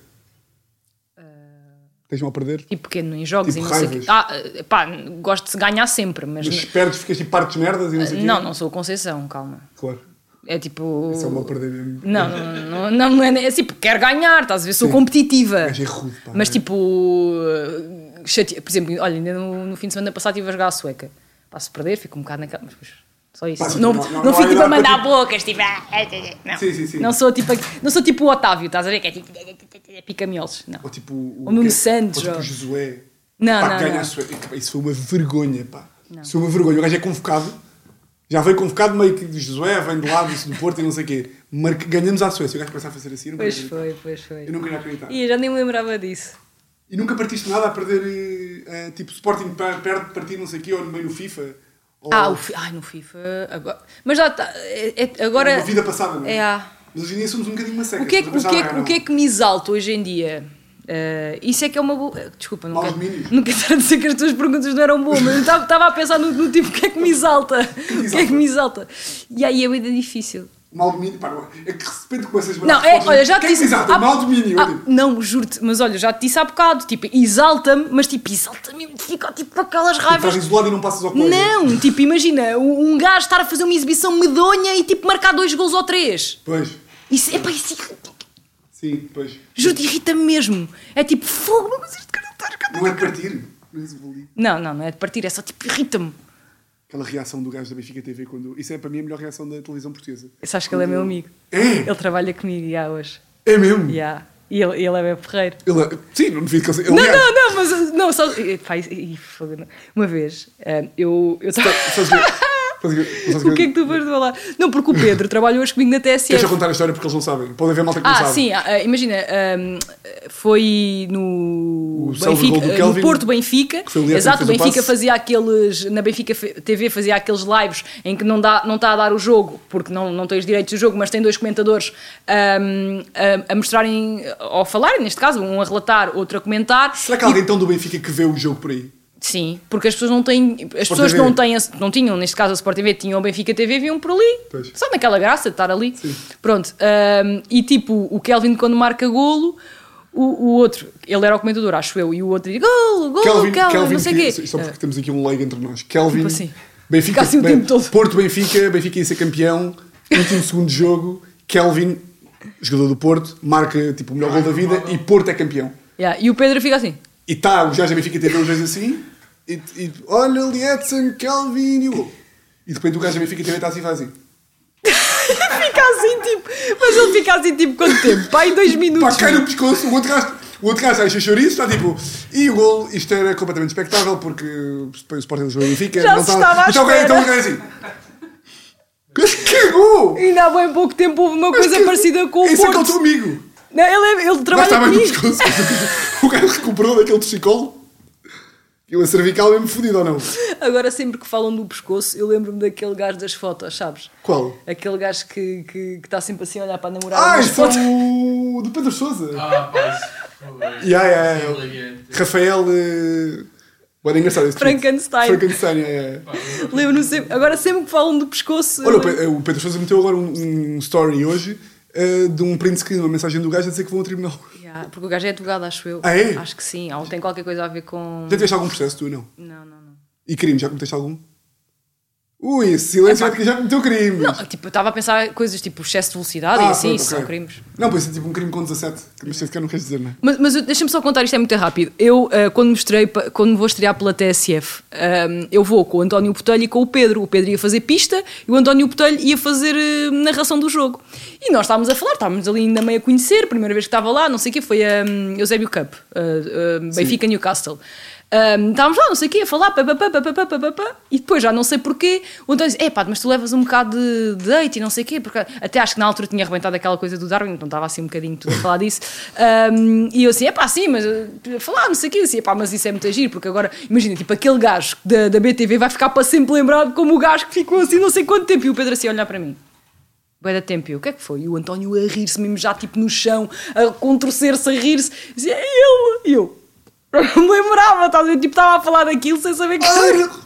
Speaker 1: Tens mal a perder?
Speaker 2: Tipo pequeno, em jogos
Speaker 1: tipo
Speaker 2: e não sei o quê. Pá, gosto de ganhar sempre, mas
Speaker 1: perdes, ficas tipo partes merdas e não sei o quê?
Speaker 2: Não sou Conceição, calma.
Speaker 1: Claro.
Speaker 2: É tipo...
Speaker 1: Isso é mal a perder mesmo.
Speaker 2: Não é tipo, quero ganhar, estás a ver? Sou competitiva.
Speaker 1: Mas é rude, pá.
Speaker 2: Mas tipo... por exemplo, olha, ainda no fim de semana passado estive a jogar a sueca. Pá, se perder, fico um bocado naquela... Mas depois, só isso.
Speaker 1: Pá,
Speaker 2: não fico tipo a mandar bocas, tipo... Não.
Speaker 1: Sim.
Speaker 2: Não sou tipo o Otávio, estás a ver? Que é tipo... pica-miolos. Não.
Speaker 1: Ou tipo...
Speaker 2: O Nuno Santos.
Speaker 1: Ou tipo o Josué.
Speaker 2: Não.
Speaker 1: Ganha a sueca. Isso foi uma vergonha, pá. Isso foi uma vergonha. O gajo é convocado. Já veio convocado meio que de Josué, vem de lado, do Porto e não sei o quê. Ganhamos à Suécia. O gajo começa a fazer assim.
Speaker 2: Pois foi.
Speaker 1: Eu não queria acreditar.
Speaker 2: E eu já nem me lembrava disso.
Speaker 1: E nunca partiste nada a perder, tipo, Sporting perde partir não sei o quê, ou meio no FIFA? Ou...
Speaker 2: No FIFA... Agora... Mas já está... agora...
Speaker 1: É uma vida passada, não é?
Speaker 2: É.
Speaker 1: Mas hoje em dia somos um bocadinho uma seca.
Speaker 2: O que é que me exalta hoje em dia? Isso é que é uma boa... Desculpa, não quero estar a dizer que as tuas perguntas não eram boas, mas eu estava a pensar no tipo, o que é que me exalta? O que é que me exalta? E aí é bem difícil.
Speaker 1: Mal domínio, pá, é que de repente com essas
Speaker 2: não, olha, já te disse...
Speaker 1: mal domínio.
Speaker 2: Não, juro-te, mas olha, já te disse há bocado, tipo, exalta-me, mas tipo, exalta-me, fica tipo aquelas raivas...
Speaker 1: Estás isolado e não passas ao colega.
Speaker 2: Não, tipo, imagina, um gajo estar a fazer uma exibição medonha e tipo, marcar 2 gols ou 3.
Speaker 1: Pois.
Speaker 2: Isso, isso...
Speaker 1: Sim, pois.
Speaker 2: Juro-te, irrita-me mesmo. É tipo, fogo, mas este cara está...
Speaker 1: Não é de partir?
Speaker 2: Não é de partir, é só tipo, irrita-me.
Speaker 1: Aquela reação do gajo da Benfica TV quando... Isso é para mim a melhor reação da televisão portuguesa.
Speaker 2: Sabes que ele é meu amigo.
Speaker 1: É?
Speaker 2: Ele trabalha comigo hoje.
Speaker 1: É mesmo?
Speaker 2: Yeah. E ele é meu ferreiro.
Speaker 1: Sim, não devido que ele...
Speaker 2: Não, mas... Não, só... Pá, uma vez, eu o que é que tu vais falar? Não, porque o Pedro trabalha hoje comigo na TSF.
Speaker 1: Deixa eu contar a história porque eles não sabem. Podem ver malta que não sabe.
Speaker 2: Sim, imagina, foi no Benfica, no Porto Benfica. Exato, o Benfica fazia aqueles... Na Benfica TV fazia aqueles lives em que não está a dar o jogo, porque não tem os direitos do jogo, mas tem 2 comentadores a mostrarem, ou a falarem, neste caso, um a relatar, outro a comentar.
Speaker 1: Será que há alguém então do Benfica que vê o jogo por aí?
Speaker 2: Sim, porque as pessoas não têm... As pessoas que não tinham, neste caso a Sport TV, tinham o Benfica TV, viam por ali. Pois. Só naquela graça de estar ali.
Speaker 1: Sim.
Speaker 2: Pronto. E tipo, o Kelvin quando marca golo, o outro, ele era o comentador, acho eu, e o outro diz golo, Kelvin, não sei o quê.
Speaker 1: Só porque temos aqui um leigo entre nós. Kelvin,
Speaker 2: tipo assim,
Speaker 1: Benfica,
Speaker 2: assim o tempo todo.
Speaker 1: Porto Benfica ia ser campeão, último segundo jogo, Kelvin, jogador do Porto, marca tipo o melhor gol da vida e Porto é campeão.
Speaker 2: Yeah. E o Pedro fica assim.
Speaker 1: E está os gajos da Benfica TV uns vezes assim, e olha, Lietzen, Kelvin e o gol. E de repente o gajo da Benfica TV está assim e faz assim.
Speaker 2: Fica assim tipo, mas ele fica assim tipo quanto tempo? Pá, em 2 minutos.
Speaker 1: Pá, cai no pescoço, o outro gajo está a encher chouriço, está tipo, e o gol, isto era completamente expectável porque depois o Sporting do Benfica
Speaker 2: já não se estava à espera.
Speaker 1: Então o gajo assim. Cagou!
Speaker 2: Ainda há bem pouco tempo houve uma coisa parecida com o Porto.
Speaker 1: Esse é que é o teu amigo.
Speaker 2: Não, ele trabalha comigo.
Speaker 1: O gajo recuperou daquele torcicolo. Aquilo a cervical é mesmo fodido ou não?
Speaker 2: Agora sempre que falam do pescoço, eu lembro-me daquele gajo das fotos, sabes?
Speaker 1: Qual?
Speaker 2: Aquele gajo que está sempre assim a olhar para a namorada.
Speaker 1: Isso é o do Pedro Sousa. Rafael... Era engraçado esse
Speaker 2: Frankenstein.
Speaker 1: Lembro-me
Speaker 2: sempre. Agora sempre que falam do pescoço...
Speaker 1: Olha, o Pedro Sousa meteu agora um story hoje de um print screen, uma mensagem do gajo a dizer que vão ao tribunal.
Speaker 2: Porque o gajo é advogado, acho eu.
Speaker 1: Ah, é?
Speaker 2: Acho que sim. Tem qualquer coisa a ver com...
Speaker 1: Já tiveste algum processo, tu, não?
Speaker 2: Não.
Speaker 1: E crime, já cometeste algum? Ui, esse silêncio é que já cometeu crimes.
Speaker 2: Não, tipo, eu estava a pensar coisas tipo excesso de velocidade e assim, isso são crimes.
Speaker 1: Não, pois é tipo um crime com 17, mas se calhar não queres dizer, não é?
Speaker 2: Mas deixa-me só contar, isto é muito rápido. Eu, quando vou estrear pela TSF, eu vou com o António Botelho e com o Pedro. O Pedro ia fazer pista e o António Botelho ia fazer narração do jogo. E nós estávamos a falar, estávamos ali ainda meio a conhecer, a primeira vez que estava lá, não sei o quê, foi a Eusébio Cup, Benfica Newcastle. Estávamos lá, não sei o quê, a falar, e depois já não sei porquê, o António disse, mas tu levas um bocado de date e não sei o quê, porque até acho que na altura tinha arrebentado aquela coisa do Darwin, então estava assim um bocadinho tudo a falar disso, e eu assim, sim, mas falar, não sei o quê, assim, mas isso é muito giro, porque agora, imagina, tipo, aquele gajo da BTV vai ficar para sempre lembrado como o gajo que ficou assim não sei quanto tempo, e o Pedro assim a olhar para mim. Bué da tempo, e o que é que foi? E o António a rir-se mesmo já tipo no chão, a contorcer-se, a rir-se, dizia, é ele, e eu... Não me lembrava, tipo, estava a falar daquilo sem saber que era.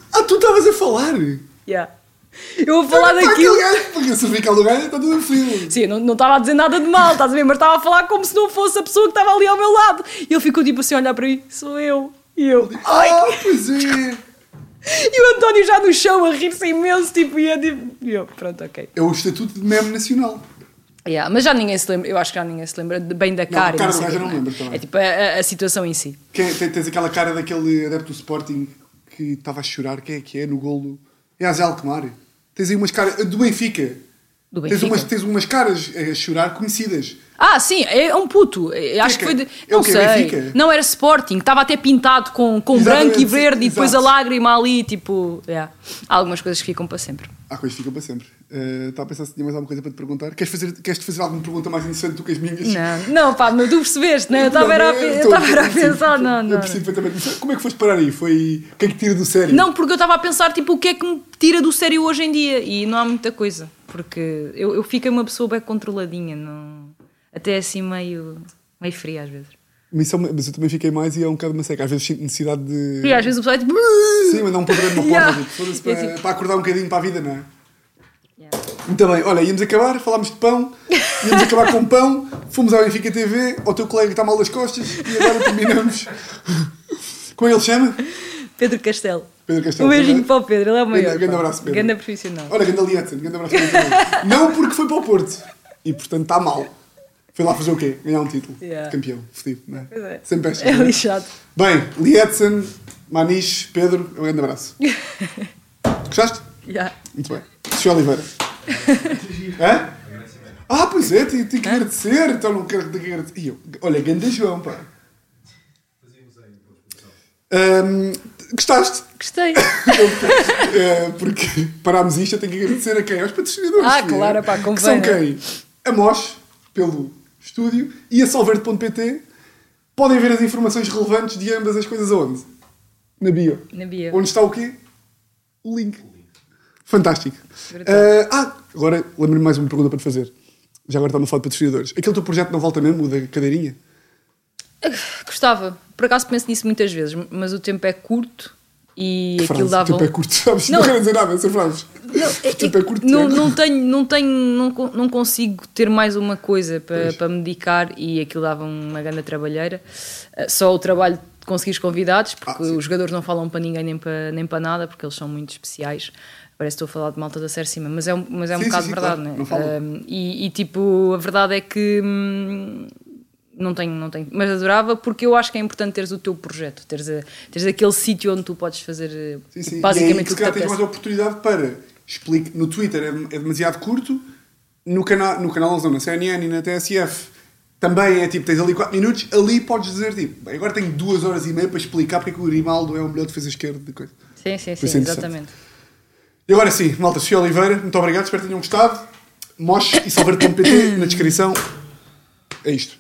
Speaker 1: Tu estavas a falar?
Speaker 2: Yeah. Eu vou falar daquilo.
Speaker 1: Porque a cervical do gajo está tudo frio.
Speaker 2: Sim, não estava a dizer nada de mal, estás a ver? Mas estava a falar como se não fosse a pessoa que estava ali ao meu lado. E ele ficou tipo assim a olhar para mim, sou eu. E eu,
Speaker 1: Pois é.
Speaker 2: E o António já no chão a rir-se imenso, tipo, e eu, pronto, ok.
Speaker 1: É o estatuto de meme nacional.
Speaker 2: Yeah, mas já ninguém se lembra, eu acho que já ninguém se lembra bem da cara.
Speaker 1: A cara do gajo eu não lembro também.
Speaker 2: É tipo a situação em si.
Speaker 1: Tens aquela cara daquele adepto do Sporting que estava a chorar, quem é que é, no golo? É a Zé Alkmaar. Tens aí umas caras, do Benfica.
Speaker 2: Do Benfica?
Speaker 1: Tens umas caras a chorar conhecidas.
Speaker 2: Ah, sim, é um puto. Acho que foi de. Não sei.
Speaker 1: Benfica?
Speaker 2: Não era Sporting, estava até pintado com branco e verde e depois a lágrima ali, tipo. Yeah. Há algumas coisas que ficam para sempre.
Speaker 1: Há coisas que ficam para sempre. Estava a pensar se tinha mais alguma coisa para te perguntar. Queres-te fazer alguma pergunta mais interessante do que as minhas?
Speaker 2: Não, pá, tu percebeste, né? Eu estava a pensar, não.
Speaker 1: Eu percebo perfeitamente. Como é que foste parar aí? O que é que tira do sério?
Speaker 2: Não, porque eu estava a pensar, tipo, o que é que me tira do sério hoje em dia? E não há muita coisa. Porque eu fiquei uma pessoa bem controladinha, não... até assim meio fria às vezes.
Speaker 1: Mas eu também fiquei mais e é um bocado uma seca. Às vezes sinto necessidade de...
Speaker 2: E às vezes o pessoal é tipo...
Speaker 1: Sim, mandar um padrão numa porta, para acordar um bocadinho para a vida, não é? Yeah. Muito bem, olha, íamos acabar, falámos de pão, íamos acabar com pão, fomos ao Benfica TV, ao teu colega que está mal das costas e agora terminamos. Como é que ele chama?
Speaker 2: Pedro Castelo.
Speaker 1: Pedro Castelo.
Speaker 2: Um beijinho para o Pedro, ele é o maior.
Speaker 1: Grande abraço, Pedro.
Speaker 2: Grande profissional.
Speaker 1: Olha, grande Lietzen, grande abraço para ele. Não porque foi para o Porto e portanto está mal. Foi lá fazer o quê? Ganhar um título. Yeah. Campeão, fodido, não é?
Speaker 2: Pois é.
Speaker 1: Sempre pesca.
Speaker 2: É lixado.
Speaker 1: Bem, Lietzen, Maniche, Pedro, um grande abraço. Gostaste?
Speaker 2: Yeah.
Speaker 1: Muito bem. Sr. Oliveira. Hã? Pois é, tenho que agradecer, então não quero que agradecer. Olha, grande João, pá. Gostaste?
Speaker 2: Gostei.
Speaker 1: Porque parámos isto, eu tenho que agradecer a quem? Aos patrocinadores.
Speaker 2: Claro, pá, convém.
Speaker 1: Que são quem? A MOS, pelo estúdio, e a Solverde.pt. Podem ver as informações relevantes de ambas as coisas aonde? Na bio. Onde está o quê? O link. Fantástico. Agora lembro-me mais uma pergunta para te fazer. Já agora está no falar de patrocinadores. Aquele teu projeto não volta mesmo, o da cadeirinha?
Speaker 2: Gostava. Por acaso penso nisso muitas vezes, mas o tempo é curto e
Speaker 1: que
Speaker 2: aquilo
Speaker 1: frase?
Speaker 2: dava...
Speaker 1: O tempo é curto, sabes? Não quero dizer nada, essa frase. O tempo é curto.
Speaker 2: Não consigo ter mais uma coisa para me dedicar e aquilo dava uma grande trabalheira. Só o trabalho de conseguir os convidados, porque os jogadores não falam para ninguém nem para nada, porque eles são muito especiais. Parece que estou a falar de malta da Série Cima, mas é um bocado verdade,
Speaker 1: claro,
Speaker 2: não é? E tipo, a verdade é que não tenho, mas adorava, porque eu acho que é importante teres o teu projeto, teres aquele sítio onde tu podes fazer basicamente
Speaker 1: o que tens mais oportunidade para explicar. No Twitter é demasiado curto, no canal na CNN e na TSF também é tipo, tens ali 4 minutos, ali podes dizer tipo, agora tenho 2 horas e meia para explicar porque é que o Grimaldo é o melhor defesa esquerda de coisa.
Speaker 2: Sim, exatamente.
Speaker 1: E agora sim, malta, Sofia Oliveira, muito obrigado, espero que tenham gostado. Mosh e Solverde.pt na descrição. É isto.